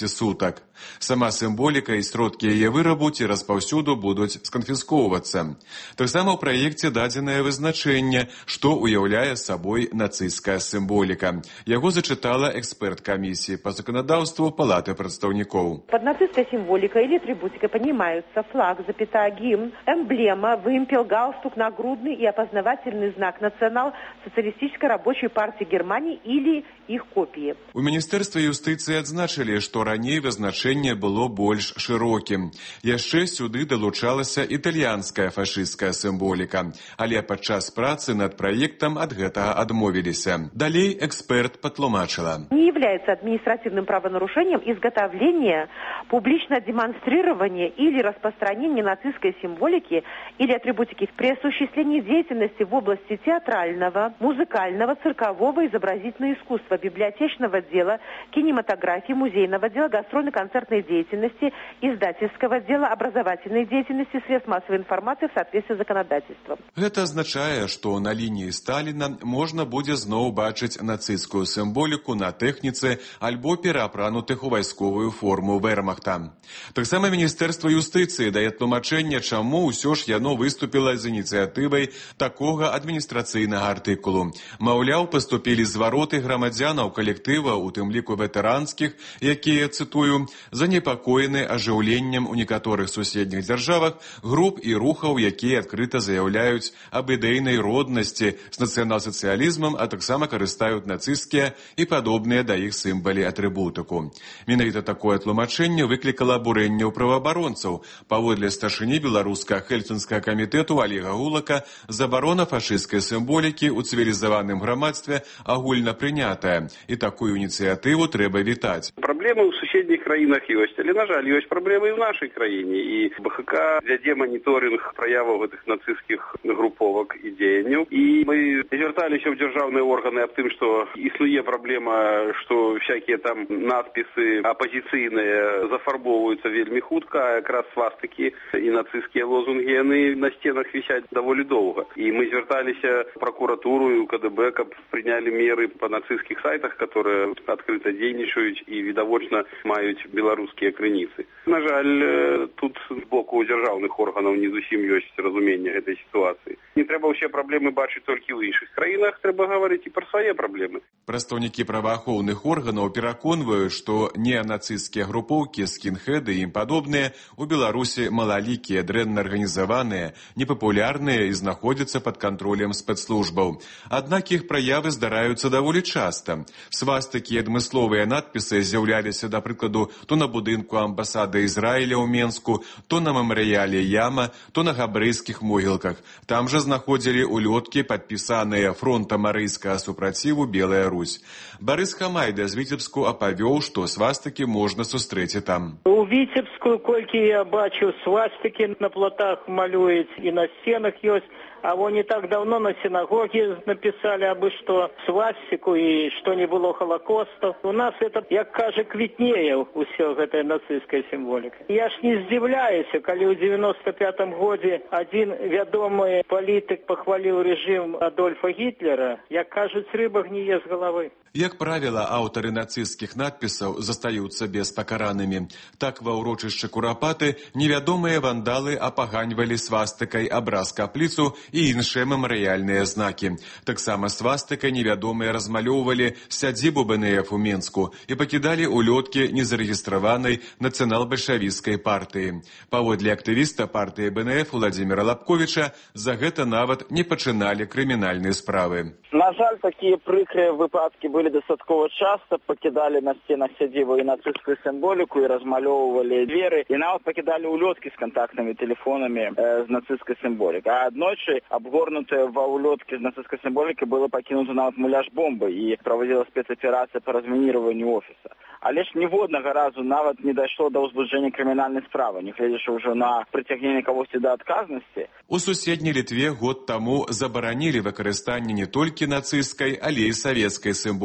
Speaker 4: 12 сутак. Сама сімволіка і сродкі яе вырабу ці распаўсюду будуць сканфіскоўвацца. Таксама ў праекце дадзенае вызначэнне, што уяўляе сабой нацысцкая сімволіка. Яго зачытала эксперт камісіі па законодаўству Палаты прадстаўнікоў.
Speaker 3: Под нацистской символикой или атрибутикой понимаются флаг, гимн, эмблема, вымпел, галстук, нагрудный и опознавательный знак Национал-социалистической рабочей партии Германии или их копии.
Speaker 4: У Міністэрства юстыцыі адзначылі, што раней вызначэнне было больш шырокім. Яшчэ сюды далучалася італьянская фашысцкая сімволіка, але падчас працы над праектам ад гэтага адмовіліся. Далей эксперт патлумачыла.
Speaker 3: Не является административным правонарушением изготовление, публичное демонстрирование или распространение нацистской символики или атрибутики при осуществлении деятельности в области театрального, музыкального, циркового, изобразительного искусства, библиотечного дела, кинематографии, музейного дела, гастрольно-концертной деятельности, издательского дела, образовательной деятельности, средств массовой информации в соответствии с законодательством.
Speaker 4: Гэта азначае, што на лініі Сталіна можна будзе зноў бачыць нацысцкую сімволіку на тэхніцы альбо пераапранутых у вайсковую форму вермахта. Таксама Міністэрства юстыцыі дае тлумачэнне, чаму ўсё ж яно выступіла з ініцыятывай такога адміністрацыйнага артыкулу. Маўляў, паступілі звароты грамадзянаў калектыва, у тым ліку ветэранскіх, якія, цытую, занепакоены ажыўленнем у некаторых суседніх дзяржавах груп і рухаў, якія адкрыта заяўляюць аб ідэйнай роднасці з нацыянал-сацыялізмам, а таксама карыстаюць нацысцкія і падобныя да іх сімвалы атрыбутыку. Менавіта такое тлумачэнне выклікала абурэнне ў праваабаронцаў. Паводле старшыні беларускага хельсінскага камітэту Олега Гулака, забарона фашысцкай сімволікі ў цывілізаваным грамадстве агульна прынятая, і такую ініцыятыву трэба вітаць.
Speaker 6: Праблемы ў суседніх краінах ёсць, але, на жаль, ёсць праблемы і ў нашай краіне. І БХК вядзе маніторинг праяваў гэтых нацысцкіх груповак і дзеянняў. І мы звярталіся ў дзяржаўныя органы аб тым, што існуе праблема, што всякія там надпісы апазіцыйныя зафарбоўваюцца вельмі хутка, якраз свастыкі і нацысцкія лозунгі, яны на сценах вісяць даволі доўга. І мы звярталіся в прокуратуру і ў КДБ, каб прынялі меры па нацысцкіх сайтах, которые адкрыта дзейнічаюць і відавочна маюць беларускія крыніцы. На жаль, тут з боку дзяржаўных органаў не зусім ёсць разуменне гэтай сітуацыі. Не трэба ўсе праблемы бачыць толькі ў іншых краінах, трэба гаварыць і пра свае праблемы.
Speaker 4: Прадстаўнікі праваахоўных органаў пераконваюць, што неанацысцкія групоўкі, скінхеды і ім падобныя у Беларусі малалікія, дрэнна арганізаваныя, непапулярныя і знаходзяцца пад кантролем спецслужбаў. Аднак іх праявы здараюцца даволі часта. Свастыкі і адмысловыя надпісы з'яўляліся, да прыкладу, то на будынку амбасады Ізраіля ў Менску, то на мемарыяле Яма, то на габрэйскіх могілках. Там жа знаходзілі улёткі, падпісаныя фронтам арыйскага супраціву «Белая Русь». Барыс Хамайда з Віцебску апавёў, што свастыкі можна сустрэць і там.
Speaker 14: У Віцебску, колькі я бачу, свастыкі на платах малююць і на сценах ёсць. А вот не так давно на синагоге написали абы что свастику и что не было Холокоста. У нас это, як кажа, квітнее усё гэтай нацыстскай сімволіка. Я ж не здзіўляюся, калі ў 95-м годзе один вядомы палітык пахваліў рэжым Адольфа Гітлера, як кажуць, рыба гніе з галавы.
Speaker 4: Як правіла, аўтары нацысцкіх надпісаў застаюцца беспакаранымі. Так ва ўрочышчы Курапаты невядомыя вандалы апаганьвалі свастыкай абраз капліцу і іншыя мемарыяльныя знакі. Таксама свастыкай невядомыя размалёўвалі сядзібу БНФ у Менску і пакідалі улёткі незарэгістраванай нацыянал-бальшавіцкай партыі. Паводле актывіста партыі БНФ Владзіміра Лапковіча, за гэта нават не пачыналі крымінальныя справы.
Speaker 13: На жаль, такія прыкрыя выпадкі былі дастаткова часта, пакідалі на сценах сядзібы і нацысцкую сімволіку і размалёўвалі дзверы, і нават пакідалі улёткі з кантактнымі тэлефонамі з нацысцкай сімволікай. А аднойчы абгорнутая ва улёткі з нацысцкай сімволікай было пакінута нават муляж бомбы і праводзіла спецаперацыя па размінірванню офіса. Але ж ніводнага разу нават не дайшло да ўзбуджэння крымінальнай справы, нягледзячы ўжо на прыцягненне кагосьці да адказнасці.
Speaker 4: У суседняй Літве год таму забаранілі выкарыстанне не толькі нацысцкай, але і савецкай сімволікі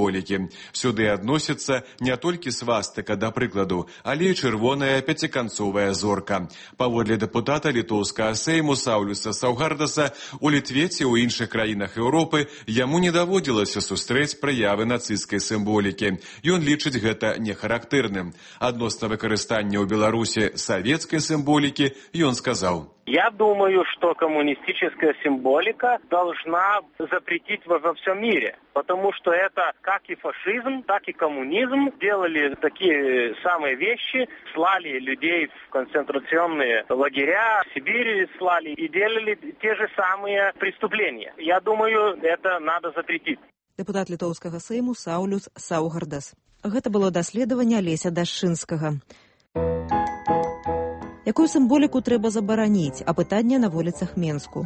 Speaker 4: сімволікі. Сюды адносіцца не толькі свастыка, да прыкладу, але і чырвоная пяціканцовая зорка. Паводле дэпутата літоўскага сейму Саўлюса Саўгардаса, у Літве ці ў іншых краінах Еўропы яму не даводзілася сустрэць праявы нацысцкай сімволікі. Ён лічыць гэта нехарактэрным. Адносна выкарыстання ў Беларусі савецкай сімволікі ён сказаў:
Speaker 14: Я думаю, что коммунистическая символика должна запретить во всем мире, потому что это как и фашизм, так и коммунизм делали такие самые вещи, слали людей в концентрационные лагеря, в Сибирь слали и делали те же самые преступления. Я думаю, это надо запретить.
Speaker 1: Дэпутат літоўскага сейму Саўлюс Саўгардас. Гэта было даследаванне Алеся Дашчынскага. Якую сімволіку трэба забараніць? Апытанне на вуліцах Менску.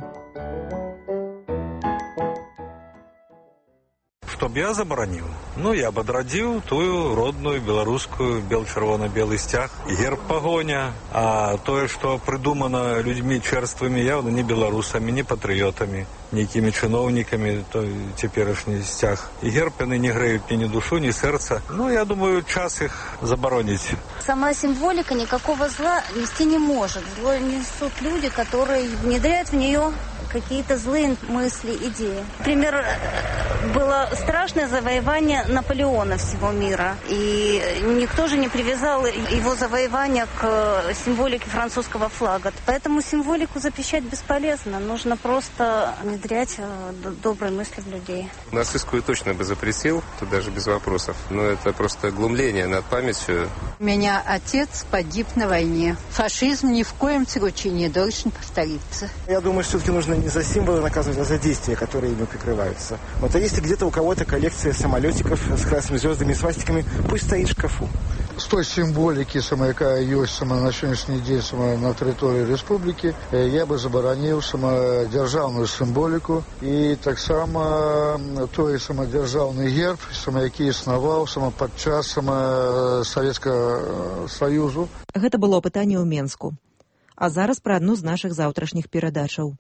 Speaker 9: Что б я забараніў? Я б адрадзіў тую родную беларускую бел-чырвона-белы сцяг, герб пагоня, а тое, што прыдумана людзьмі чэрствымі, явно не беларусамі, не патрыётамі, нейкімі чыноўнікамі, той цяперашні сцяг. І герб яны не грэюць ні душу, ні сэрца. Я думаю, час их забароніць.
Speaker 11: Сама символика никакого зла нести не может. Зло несут люди, которые внедряют в нее какие-то злые мысли, идеи. Например, было страшное завоевание Наполеона всего мира. И никто же не привязал его завоевание к символике французского флага. Поэтому символику запрещать бесполезно. Нужно просто внедрять добрые мысли в людей.
Speaker 23: Нацистскую точно бы запретил, тут даже без вопросов. Но это просто глумление над памятью.
Speaker 24: У меня отец погиб на войне. Фашизм ни в коем случае не должен повториться.
Speaker 25: Я думаю, что все-таки нужно не за символы наказывать, а за действия, которые ими прикрываются. А если где-то у кого-то коллекция самолетиков с красными звездами и свастиками, пусть стоит в шкафу.
Speaker 26: З той сімволікі, яка ёсць на сённяшні дзень на тэрыторыі рэспублікі, я бы забараніў самадзяржаўную сімволіку і таксама той самадзяржаўны герб, які існаваў падчас Савецкага Саюзу.
Speaker 1: Гэта было пытанне ў Менску. А зараз пра адну з нашых заўтрашніх перадачаў.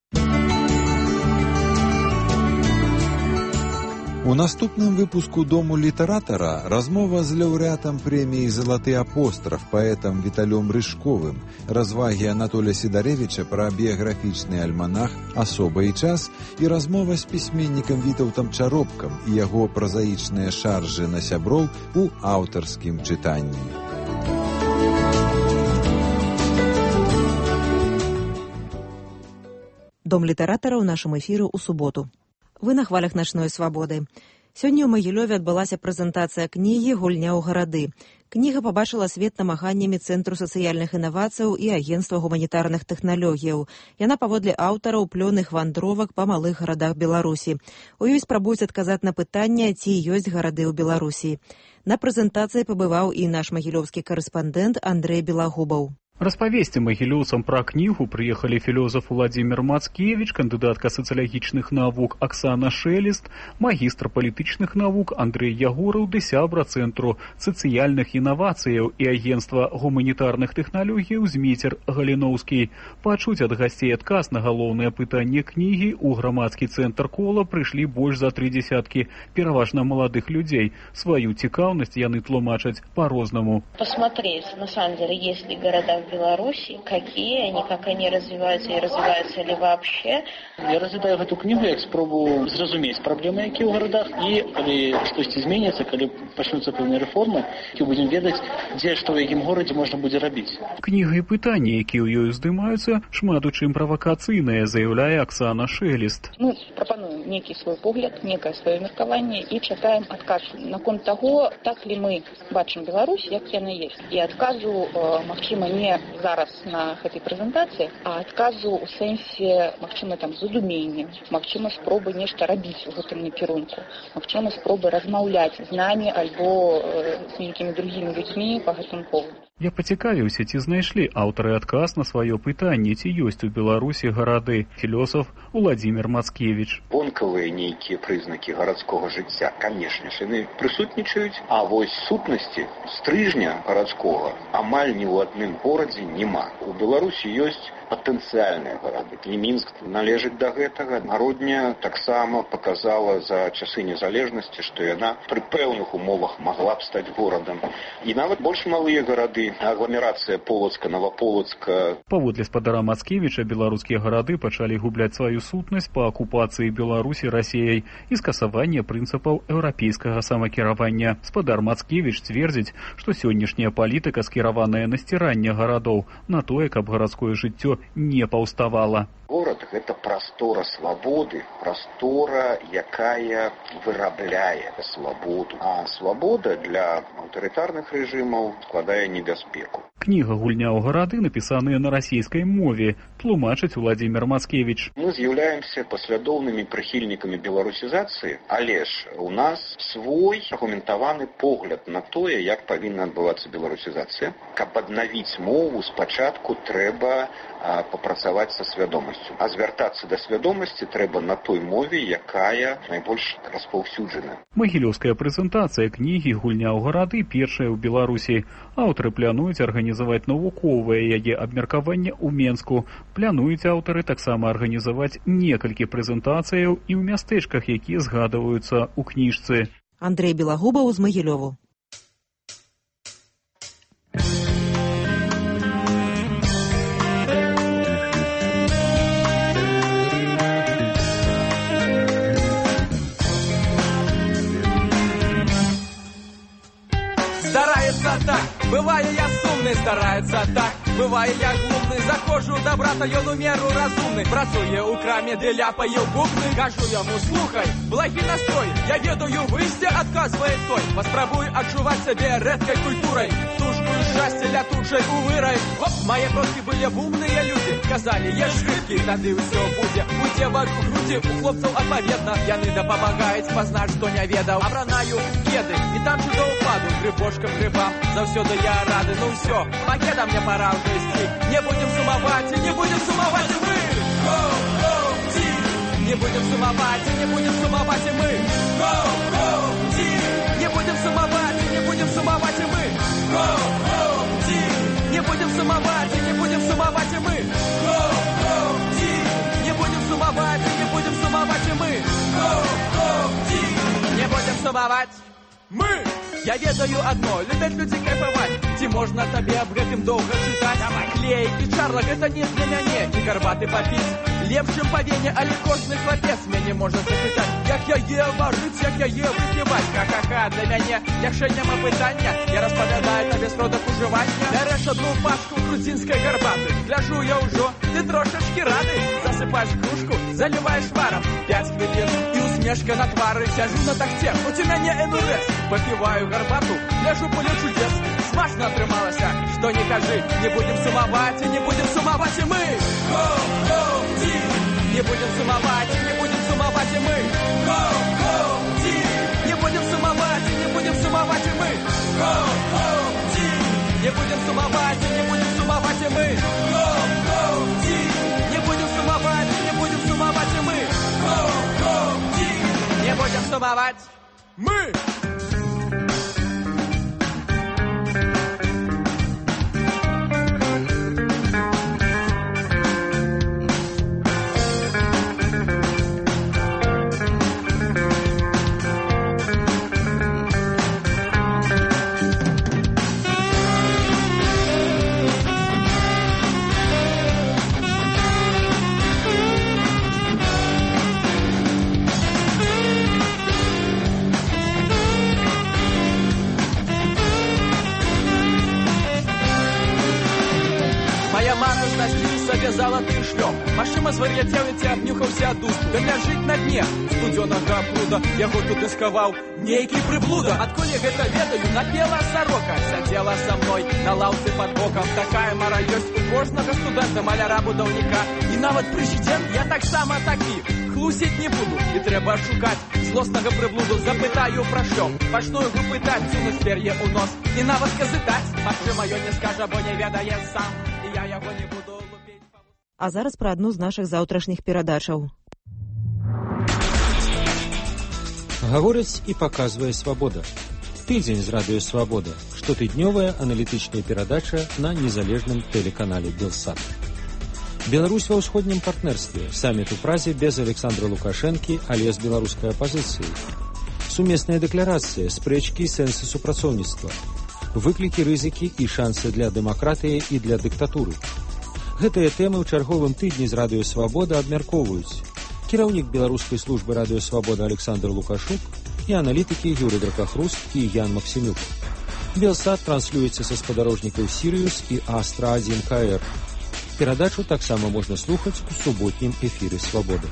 Speaker 27: У наступным выпуску «Дому літаратара» размова з лаўрэатам прэміі «Залаты апостраф» паэтам Віталём Рыжковым, развагі Анатолія Сідарэвіча пра біяграфічны альманах «Асоба і час» і размова з пісьменнікам Вітаўтам Чаропкам і яго празаічныя шаржы на сяброў у аўтарскім чытанні.
Speaker 1: Дом літаратара ў нашым эфіры ў суботу. Вы на хвалях начной свабоды. Сёння ў Магілёве адбылася прэзентацыя кнігі «Гульня ў гарады». Кніга пабачыла свет намаганнямі Цэнтру сацыяльных інавацыяў і Агенства гуманітарных тэхналогіяў. Яна паводле аўтараў плённых вандровак па малых гарадах Беларусі. У ёй спрабуюць адказаць на пытанне, ці ёсць гарады ў Беларусі. На прэзентацыі пабываў і наш магілёўскі карэспандэнт Андрэй Белагубаў.
Speaker 28: Распавесці магілёўцам пра кнігу прыехалі філёзаф Уладзімір Мацкевіч, кандыдатка сацыялагічных навук Аксана Шэлест, магістр палітычных навук Андрэй Ягораў ды сябра Цэнтру сацыяльных інавацыяў і Агенства гуманітарных тэхналогіяў Зміцер Галіноўскі. Пачуць ад гасцей адказ на галоўнае пытанне кнігі ў грамадскі цэнтр кола прыйшлі больш за 30, пераважна маладых людзей. Сваю цікаўнасць яны тлумачаць по-рознаму.
Speaker 29: Посмотреть, на самом деле, есть ли города в Беларуси, какие они, как они развиваются и развиваются ли вообще.
Speaker 30: Я разглядаю эту книгу як спробу зразумець праблемы, якія ў гарадах, і калі штосьці зменіцца, калі пачнуцца пэўныя рэформы, то будзем ведаць, дзе што ў якім горадзе можна будзе рабіць.
Speaker 28: Кніга і пытанні, якія ў ёй здымаюцца, шмат у чым правакацыйныя, заяўляе Аксана Шэлест.
Speaker 29: Мы прапануем нейкі свой погляд, некае сваё меркаванне і чакаем адказ наконт таго, так ли мы бачым Беларусь, як яна ёсць. І адказу, магчыма, не зараз на гэтай прэзентацыі, а адказу ў сэнсе, магчыма, там задуменне, магчыма, спробы нешта рабіць у гэтым накірунку, магчыма, спробы размаўляць з намі альбо з нейкімі другімі людзьмі па гэтым поводу.
Speaker 28: Я пацікавіўся, ці знайшлі аўтары адказ на сваё пытанне, ці ёсць у Беларусі гарады. Філёсаф Уладзімір Мацкевіч.
Speaker 31: Вонкавыя нейкія прызнакі гарадскога жыцця, канешне ж, яны прысутнічаюць, а вось сутнасці стрыжня гарадскога амаль ні ў адным горадзе няма. У Беларусі ёсць патэнцыяльныя гарады. І Мінск належыць да гэтага. Гародня таксама показала за часы незалежнасці, што яна пры пэўных умовах могла б стаць горадам. І нават больш малыя гарады, агламерацыя Полацка, Новополацка.
Speaker 28: Паводле спадара Мацкевіча, беларускія гарады пачалі губляць сваю сутнасць па акупацыі Беларусі Расіяй і скасаванне прынцыпаў еўрапейскага самакіравання. Спадар Мацкевіч цвердзіць, што сённяшняя палітыка скіраваная на сціранне гарадоў, на тое, каб гарадское жыццё не паўставала.
Speaker 31: Горад – гэта прастора свабоды, прастора, якая вырабляе свабоду. А свабода для аўтарытарных рэжымаў складае небяспеку.
Speaker 28: Кніга «Гульня ў гарады» напісаная на расійскай мове, тлумачыць Владзімір Мацкевіч.
Speaker 31: Мы з'яўляемся паслядоўнымі прыхільнікамі беларусізацыі, але ж у нас свой аргументаваны погляд на тое, як павінна адбывацца беларусізацыя. Каб аднавіць мову, спачатку трэба папрацаваць са свядомасцю. А звяртацца да свядомасці трэба на той мове, якая найбольш распаўсюджана.
Speaker 28: Магілёўская прэзентацыя кнігі «Гульня ў гарады» першая ў Беларусі. Аўтары плануюць арганізаваць навуковае яе абмеркаванне ў Менску. Плануюць аўтары таксама арганізаваць некалькі прэзентацыяў і ў мястэчках, якія згадваюцца ў кніжцы.
Speaker 1: Андрей Белагубаў з Магілёву.
Speaker 5: Так, бывае я сумны, стараецца так, бывае я глумны, захожу да брата, ён у меру разумны, працуе ў краме, де ляпае бубны, кажу яму, слухай, благі настрой, я ведаю выйсце, адказвае той, паспрабуй адчуваць сябе рэдкай культурай, тушкую шчасце лятучай у вырай. Оп, мае продкі былі бумныя людзі, казалі, еш рыбкі, тады ўсё будзе, у дзевак у грудзі, у хлопцаў адпаведна, яны дапамагаюць пазнаць, што не ведаў, абранаю кеды, і там чу да ўпаду, грыбочкам грыбам, заўсёды я рады, ну ўсё, пакеда мне пора ўжо ісці, не будем сумаваць, і не будем сумаваць і мы. Го-го-ці! Не будем сумаваць, і не будем сумаваць і мы. Го-го-ці! Не будем сумаваць, і не будем сумаваць і мы. Го-го-ці! Не будем сумаваць, і не будем сумаваць і мы. Го-го-ці! Не будем сумаваць, і не будем сумаваць і мы. Го-го-ці! Не будем сумаваць. Мы! Я ведаю адно, любяць людзі кайфаваць. Ці можна табе аб гэтым доўга чытаць? Давай, клей і чарла, гэта не для мяне. І гарбаты папіць, лепш, чым па вене, але кожны хлапец мяне можа запытаць, як яе варыць, як яе выпіваць. Ха-ха-ха, для мяне, якшэ няма пытання, я распавядаю табе сродак ужывання. Бярэш адну пачку грузінскай гарбаты, гляжу я ўжо, ты трошачкі рады. Засыпаеш кружку, заліваеш варам, 5 хвілін, і усмешка на твары. Сяжу на тахце, хоць у мяне энурез, папіваю гарбату, гляжу поле чудес. Смачна атрымалася, што не кажы, не будем сумаваць, і не будем сумаваць і мы. Го-го-ці! Не будем сумаваць, і не будем сумаваць і мы. Го-го-ці! Не будем сумаваць, і не будем сумаваць і мы. Го-го-ці! Не будем сумаваць, і не будем сумаваць і мы. Го-го-ці! Не будем сумаваць, і не будем сумаваць і мы. Го-го-ці! Не будем сумаваць мы. Залаты шлём. Машыма звар'яцеўіце, абнюхаўся ад дусту. Да ляжыць на дне студзёнага пруда. Яго тут і скаваў нейкі прыблуда. Адкуль я гэта ведаю, напела сарока. Сядзела са мной на лаўцы пад бокам. Такая мара ёсць у кожнага студэнта, маляра, будаўніка. І нават прэзідэнт, я таксама такі. Хлусіць не буду, і трэба шукаць злоснага прыблуду. Запытаю пра шлём, пачну яго пытаць, цунуць пер'е ў нос. І нават казытаць, магчыма, ён не скажа, бо не ведае сам. І я яго не буду.
Speaker 1: А зараз пра адну з нашых заўтрашніх перадачаў.
Speaker 10: Гаворыць і паказвае свабода. Тыдзень з радыё «Свабода». Штотыднёвая аналітычная перадача на незалежным тэлеканале «Белсат». Беларусь ва ўсходнім партнерстве. Саммит у Празе без Александра Лукашэнкі, але з беларускай апазіцыяй. Сумесная дэкларацыя, спрэчкі і сэнсы супрацоўніцтва. Выклікі, рызыкі і шансы для дэмакратыі і для дыктатуры. Гэтыя тэмы ў чарговым тыдні з Радыё Свабода абмяркоўваюць кіраўнік беларускай службы Радыё Свабода Александр Лукашук і аналітыкі Юрый Дракахруст і Ян Максімюк. Белсат транслюецца са спадарожнікаў Сірыус і Астра-1 КР. Перадачу таксама можна слухаць у суботнім эфіры «Свабоды».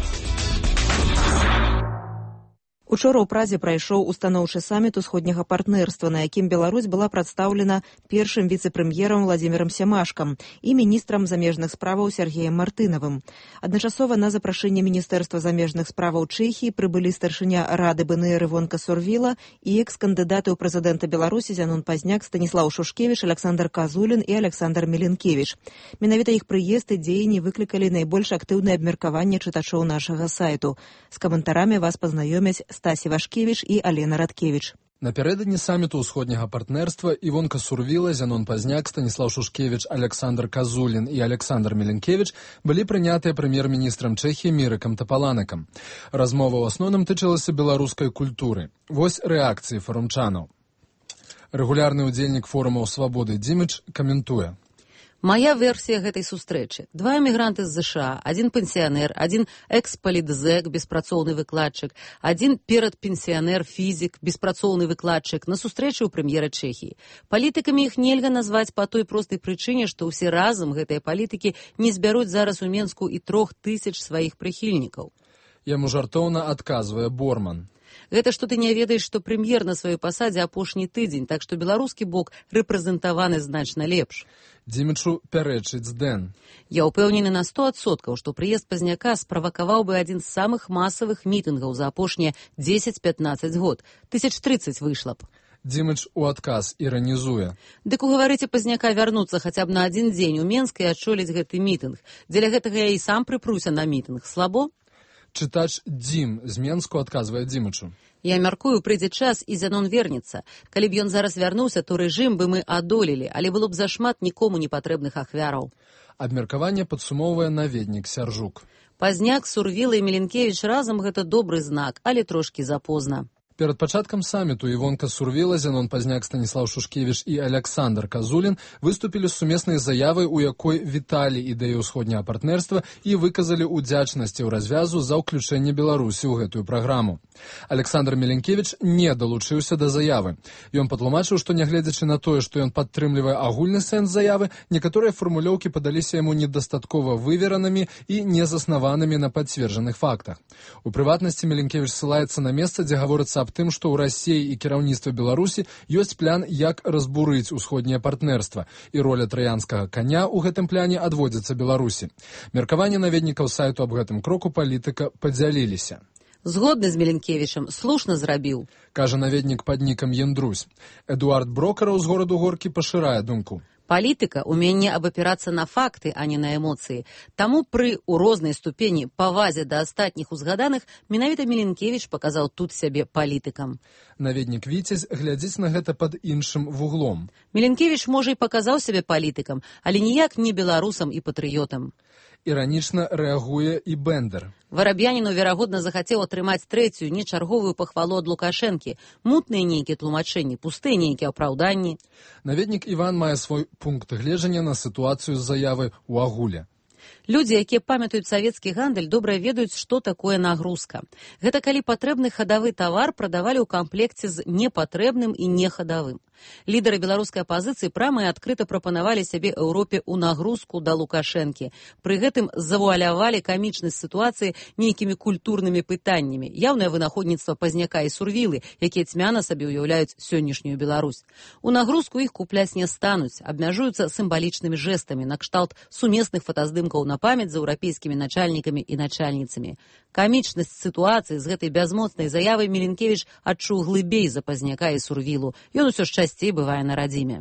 Speaker 1: Учора ў Празе прайшоў устаноўчы саміт усходняга партнерства, на якім Беларусь была прадстаўлена першым віцэ-прэм'ерам Владзімірам Сямашкам і міністрам замежных справаў Сергеем Мартынавым. Адначасова на запрашэнне Міністэрства замежных справаў Чэхіі прыбылі старшыня Рады БНР Івонка Сурвіла і экс-кандыдаты ў прэзідэнта Беларусі Зянон Пазняк, Станіслаў Шушкевіч, Александр Казулін і Александр Міленкевіч. Менавіта іх прыезд і дзеянні выклікалі найбольш актыўнае абмеркаванне чытачоў нашага сайту. З каментарамі вас пазнаёмяць Стасі Вашкевіч і Алена Радкевіч.
Speaker 2: Напярэдадні саміту ўсходняга партнерства Івонка Сурвіла, Зянон Пазняк, Станіслаў Шушкевіч, Александр Казулін і Александр Міленкевіч былі прынятыя прэм'ер-міністрам Чэхіі Мірыкам Тапаланакам. Размова ў асноўным тычылася беларускай культуры. Вось рэакцыі форумчанаў. Рэгулярны ўдзельнік форумаў «Свабоды» Дзіміч каментуе.
Speaker 8: Моя версія гэтай сустрэчы. 2 эмігранты з ЗША, 1 пенсіянер, 1 экс-палітзэк, беспрацоўны выкладчык, 1 перадпенсіянер-фізік, беспрацоўны выкладчык на сустрэчы ў прэм'ера Чэхіі. Палітыкамі іх нельга назваць па той простай прычыне, што ўсе разам гэтыя палітыкі не збяруць зараз у Менску і 3000 сваіх прыхільнікаў.
Speaker 2: Яму жартоўна адказвае Борман.
Speaker 8: Гэта што ты не ведаеш, што прэм'ер на сваёй пасадзе апошні тыдзень, так што беларускі бок рэпрэзентаваны значна лепш.
Speaker 2: Дзімічу пярэчыць Дэн.
Speaker 8: Я ўпэўнены на 100%, што прыезд Пазняка справакаваў бы адзін з самых масавых мітынгаў за апошнія 10-15 год. 1030 выйшла б.
Speaker 2: Дзімыч у адказ іранізуе.
Speaker 8: Дык угаварыце Пазняка вярнуцца хаця б на адзін дзень у Менск і адчоліць гэты мітынг. Дзеля гэтага я і сам прыпруся на мітынг. Слабо?
Speaker 2: Чытач Дзім з Менску адказвае Дзімычу.
Speaker 8: Я мяркую, прыйдзе час і Зянон вернецца. Калі б ён зараз вярнуўся, то рэжым бы мы адолелі, але было б зашмат нікому непатрэбных ахвяраў.
Speaker 2: Абмеркаванне падсумоўвае наведнік Сяржук.
Speaker 8: Пазняк, Сурвіла і Міленкевіч разам гэта добры знак, але трошкі запозна.
Speaker 2: Перад пачаткам саміту Івонка Сурвіла, Зянон Пазняк, Станіслаў Шушкевіч і Александр Казулін выступілі з сумеснай заявай, у якой віталі ідэю ўсходняга партнерства і выказалі ўдзячнасці ў развязу за ўключэнне Беларусі ў гэтую праграму. Александр Міленкевіч не далучыўся да заявы. Ён патлумачыў, што нягледзячы на тое, што ён падтрымлівае агульны сэнс заявы, некаторыя фармулёўкі падаліся яму недастаткова выверанымі і незаснаванымі на пацверджаных фактах. У прыватнасці Міленкевіч ссылаецца на месца, дзе гаворыцца аб тым, што ў Расіі і кіраўніцтве Беларусі ёсць план, як разбурыць усходняе партнерства, і роля траянскага каня ў гэтым пляне адводзіцца Беларусі. Меркаванне наведнікаў сайту аб гэтым кроку палітыка падзяліліся.
Speaker 8: Згодны з Міленкевічам, слушна зрабіў,
Speaker 2: кажа наведнік пад нікам Ендрусь. Эдуард Брокараў з гораду Горкі пашырае думку.
Speaker 8: Палітыка – уменне абапірацца на факты, а не на эмоцыі. Таму пры у рознай ступені павазе да астатніх узгаданых менавіта Міленкевіч паказаў тут сябе палітыкам.
Speaker 2: Наведнік Віцязь глядзіць на гэта пад іншым вуглом.
Speaker 8: Міленкевіч, можа, і паказаў сябе палітыкам, але ніяк не беларусам і патрыётам.
Speaker 2: Іранічна рэагуе і Бендер.
Speaker 8: Вараб'яніну, верагодна, захацеў атрымаць трэцюю, не чарговую пахвалу ад Лукашэнкі. Мутныя нейкія тлумачэнні, пустыя нейкія апраўданні.
Speaker 2: Наведнік Іван мае свой пункт гледжання на сітуацыю з заявай у агуле.
Speaker 8: Людзі, якія памятаюць савецкі гандаль, добра ведаюць, што такое нагрузка. Гэта калі патрэбны хадавы тавар прадавалі ў камплекце з непатрэбным і нехадавым. Лідары беларускай апазіцыі прама і адкрыта прапанавалі сябе Еўропе ў нагрузку да Лукашэнкі. Пры гэтым завуалявалі камічнасць сітуацыі нейкімі культурнымі пытаннямі. Яўнае вынаходніцтва Пазняка і Сурвілы, якія цьмяна сабе ўяўляюць сённяшнюю Беларусь. У нагрузку іх купляць не стануць, абмяжуюцца сімвалічнымі жэстамі накшталт сумесных фотаздымкаў на памяць з еўрапейскімі начальнікамі і начальніцамі. Камічнасць сітуацыі з гэтай бязмоцнай заявай Міленкевіч адчуў глыбей за Пазняка і Сурвілу. Ён усё ж часцей бывае на радзіме.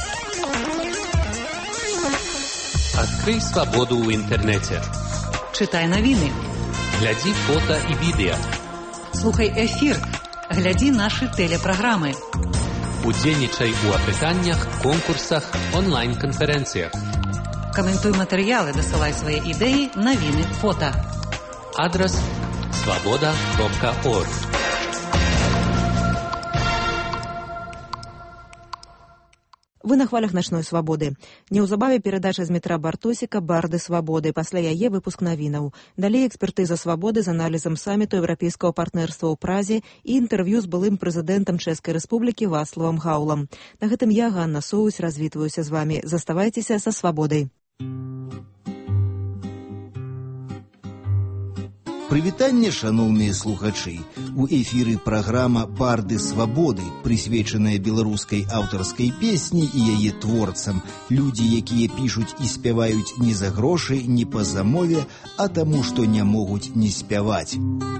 Speaker 7: Адкрый свабоду ў інтэрнэце.
Speaker 8: Чытай навіны.
Speaker 7: Глядзі фота і відэа.
Speaker 8: Слухай эфір. Глядзі нашы тэлепраграмы.
Speaker 7: Удзельнічай у апытаннях, конкурсах, онлайн-канферэнцыях.
Speaker 8: Каментуй матэрыялы, дасылай свае ідэі, навіны, фота.
Speaker 7: Адрес svoboda.org.
Speaker 1: Вы на хвалях начной свабоды. Неўзабаве перадача з метра Бартосіка «Барды свабоды». Пасля яе выпуск навінаў. Далей экспертыза свабоды з аналізам саміту еўрапейскага партнерства ў Празе і інтэрв'ю з былым прэзідэнтам Чэшскай рэспублікі Вацлавам Хаўлам. На гэтым я, Ганна Соусь, развітваюся з вамі. Заставайцеся са свабодай.
Speaker 3: Прывітанне, шаноўныя слухачы. У эфіры праграма «Барды свабоды», прысвечаная беларускай аўтарскай песні і яе творцам. Людзі, якія пішуць і спяваюць не за грошы, не па замове, а таму, што не могуць не спяваць.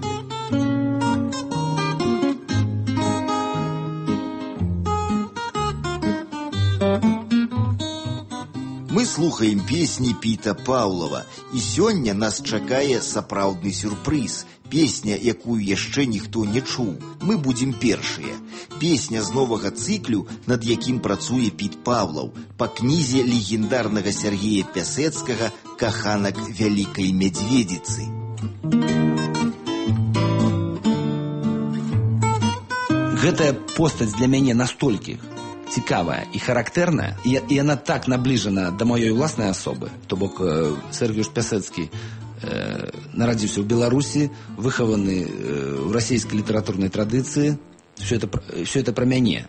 Speaker 3: Мы слухаем песні Піта Паўлава, і сёння нас чакае сапраўдны сюрпрыз. Песня, якую яшчэ ніхто не чуў. Мы будзем першыя. Песня з новага цыклю, над якім працуе Піт Паўлаў, па кнізе легендарнага Сергея Пясэцкага «Каханак вялікай мядзведзіцы».
Speaker 6: Гэтая постаць для мяне настолькі цікавая і характэрная, і яна так набліжана да маёй ўласнай асобы. То бок Сергеюш Пясэцкі нарадзіўся ў Беларусі, выхаваны ў расійскай літаратурнай традыцыі. Все это пра мяне.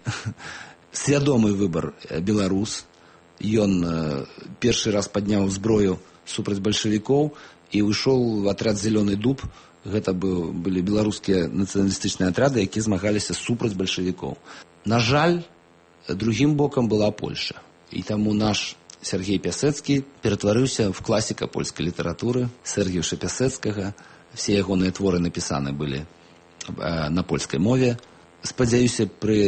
Speaker 6: Свядомы выбар беларус. Ён першы раз падняў зброю супраць бальшавікоў і выйшоў в атряд «Зелёны дуб». Гэта былі беларускія нацыяналістычныя атрады, якія змагаліся супраць бальшавікоў. На жаль, другім бокам была Польша. І таму наш Сергей Пясэцкі ператварыўся в класіка польскай літаратуры, Сергеюша Пясэцкага. Все ягоныя творы напісаны былі на польскай мове. Спадзяюся,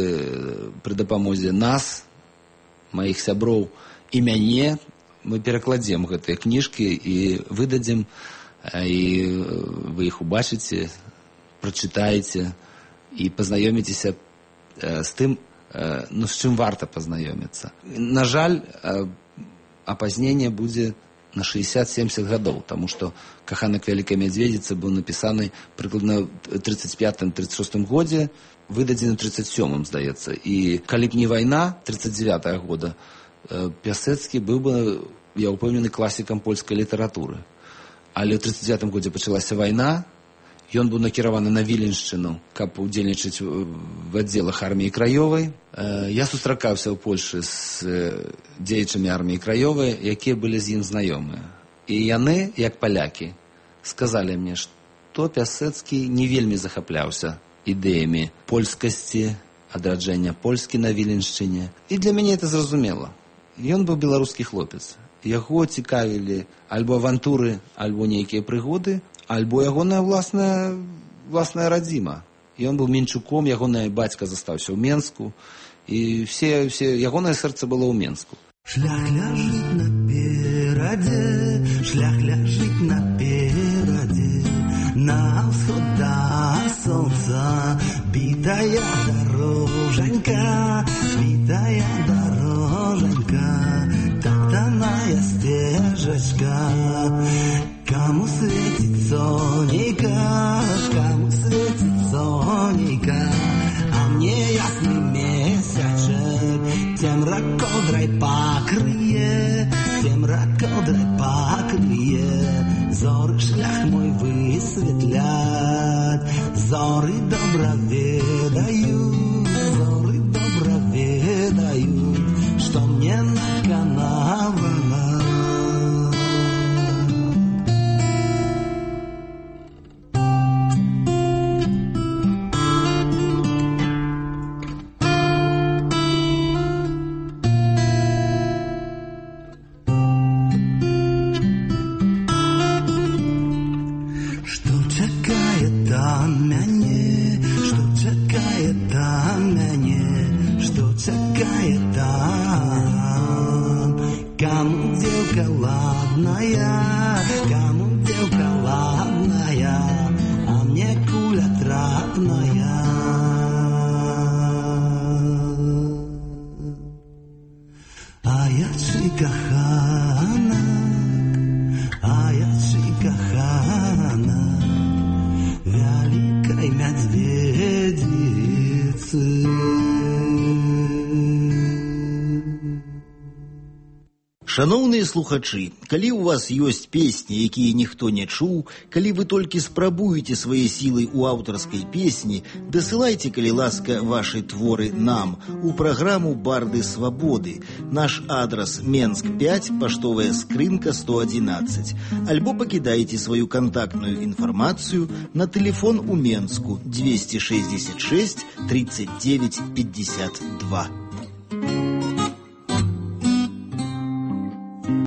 Speaker 6: пры дапамозе нас, маіх сяброў і мяне, мы перакладзем гэтыя кніжкі і выдадзім, і вы іх убачыце, прачытаеце і пазнаёміцеся з тым, з чым варта пазнаёміцца. На жаль, апазненне будзе на 60-70 гадоў, таму што «Каханак вялікай мядзведзіцы» быў напісаны прыкладна ў 35-36 годзе, выдадзены ў 37-м, здаецца. І калі б не вайна 39-го года, Пясэцкі быў бы, я ўпэўнены, класікам польскай літаратуры. Але ў 39-м годзе пачалася вайна, ён быў накіраваны на Віленшчыну, каб удзельнічаць в аддзелах арміі краёвай. Я сустракаўся ў Польшы з дзеячамі арміі краёвай, якія былі з ім знаёмыя. І яны, як палякі, сказалі мне, што Пясэцкі не вельмі захапляўся ідэямі польскасці, адраджэння Польскі на Віленшчыне. І для мяне это зразумела. Ён быў беларускі хлопец. Яго цікавілі альбо авантуры, альбо нейкія прыгоды, альбо ягоная власная радзіма. Ён быў мінчуком, ягоная бацька застаўся ў Менску, і ягонае сэрца было ў Менску.
Speaker 12: Шлях ляжыць наперадзе, шлях ляжыць наперадзе, на ўсход да сонца, бітая дарожанька, бітая дарожанька, топтаная сцежачка. Кому светит сонейка, кому светит сонейка, а мне ясный месячек темрак кодрой покрые, темрак кодрой покрые. Зоры шлях мой высветлят, зоры добро ведают, зоры добро ведают, что мне наканавано. Каханак
Speaker 3: Шановныя слухачы, калі ў вас ёсць песні, якія ніхто не чуў, калі вы толькі спрабуеце свае сілы ў аўтарскай песні, дасылайце, калі ласка, вашы творы нам у праграму «Барды свабоды». Наш адрас Менск 5, паштовая скрынка 111. Альбо пакідайце сваю кантактную інфармацыю на тэлефон у Менску 266 39 52.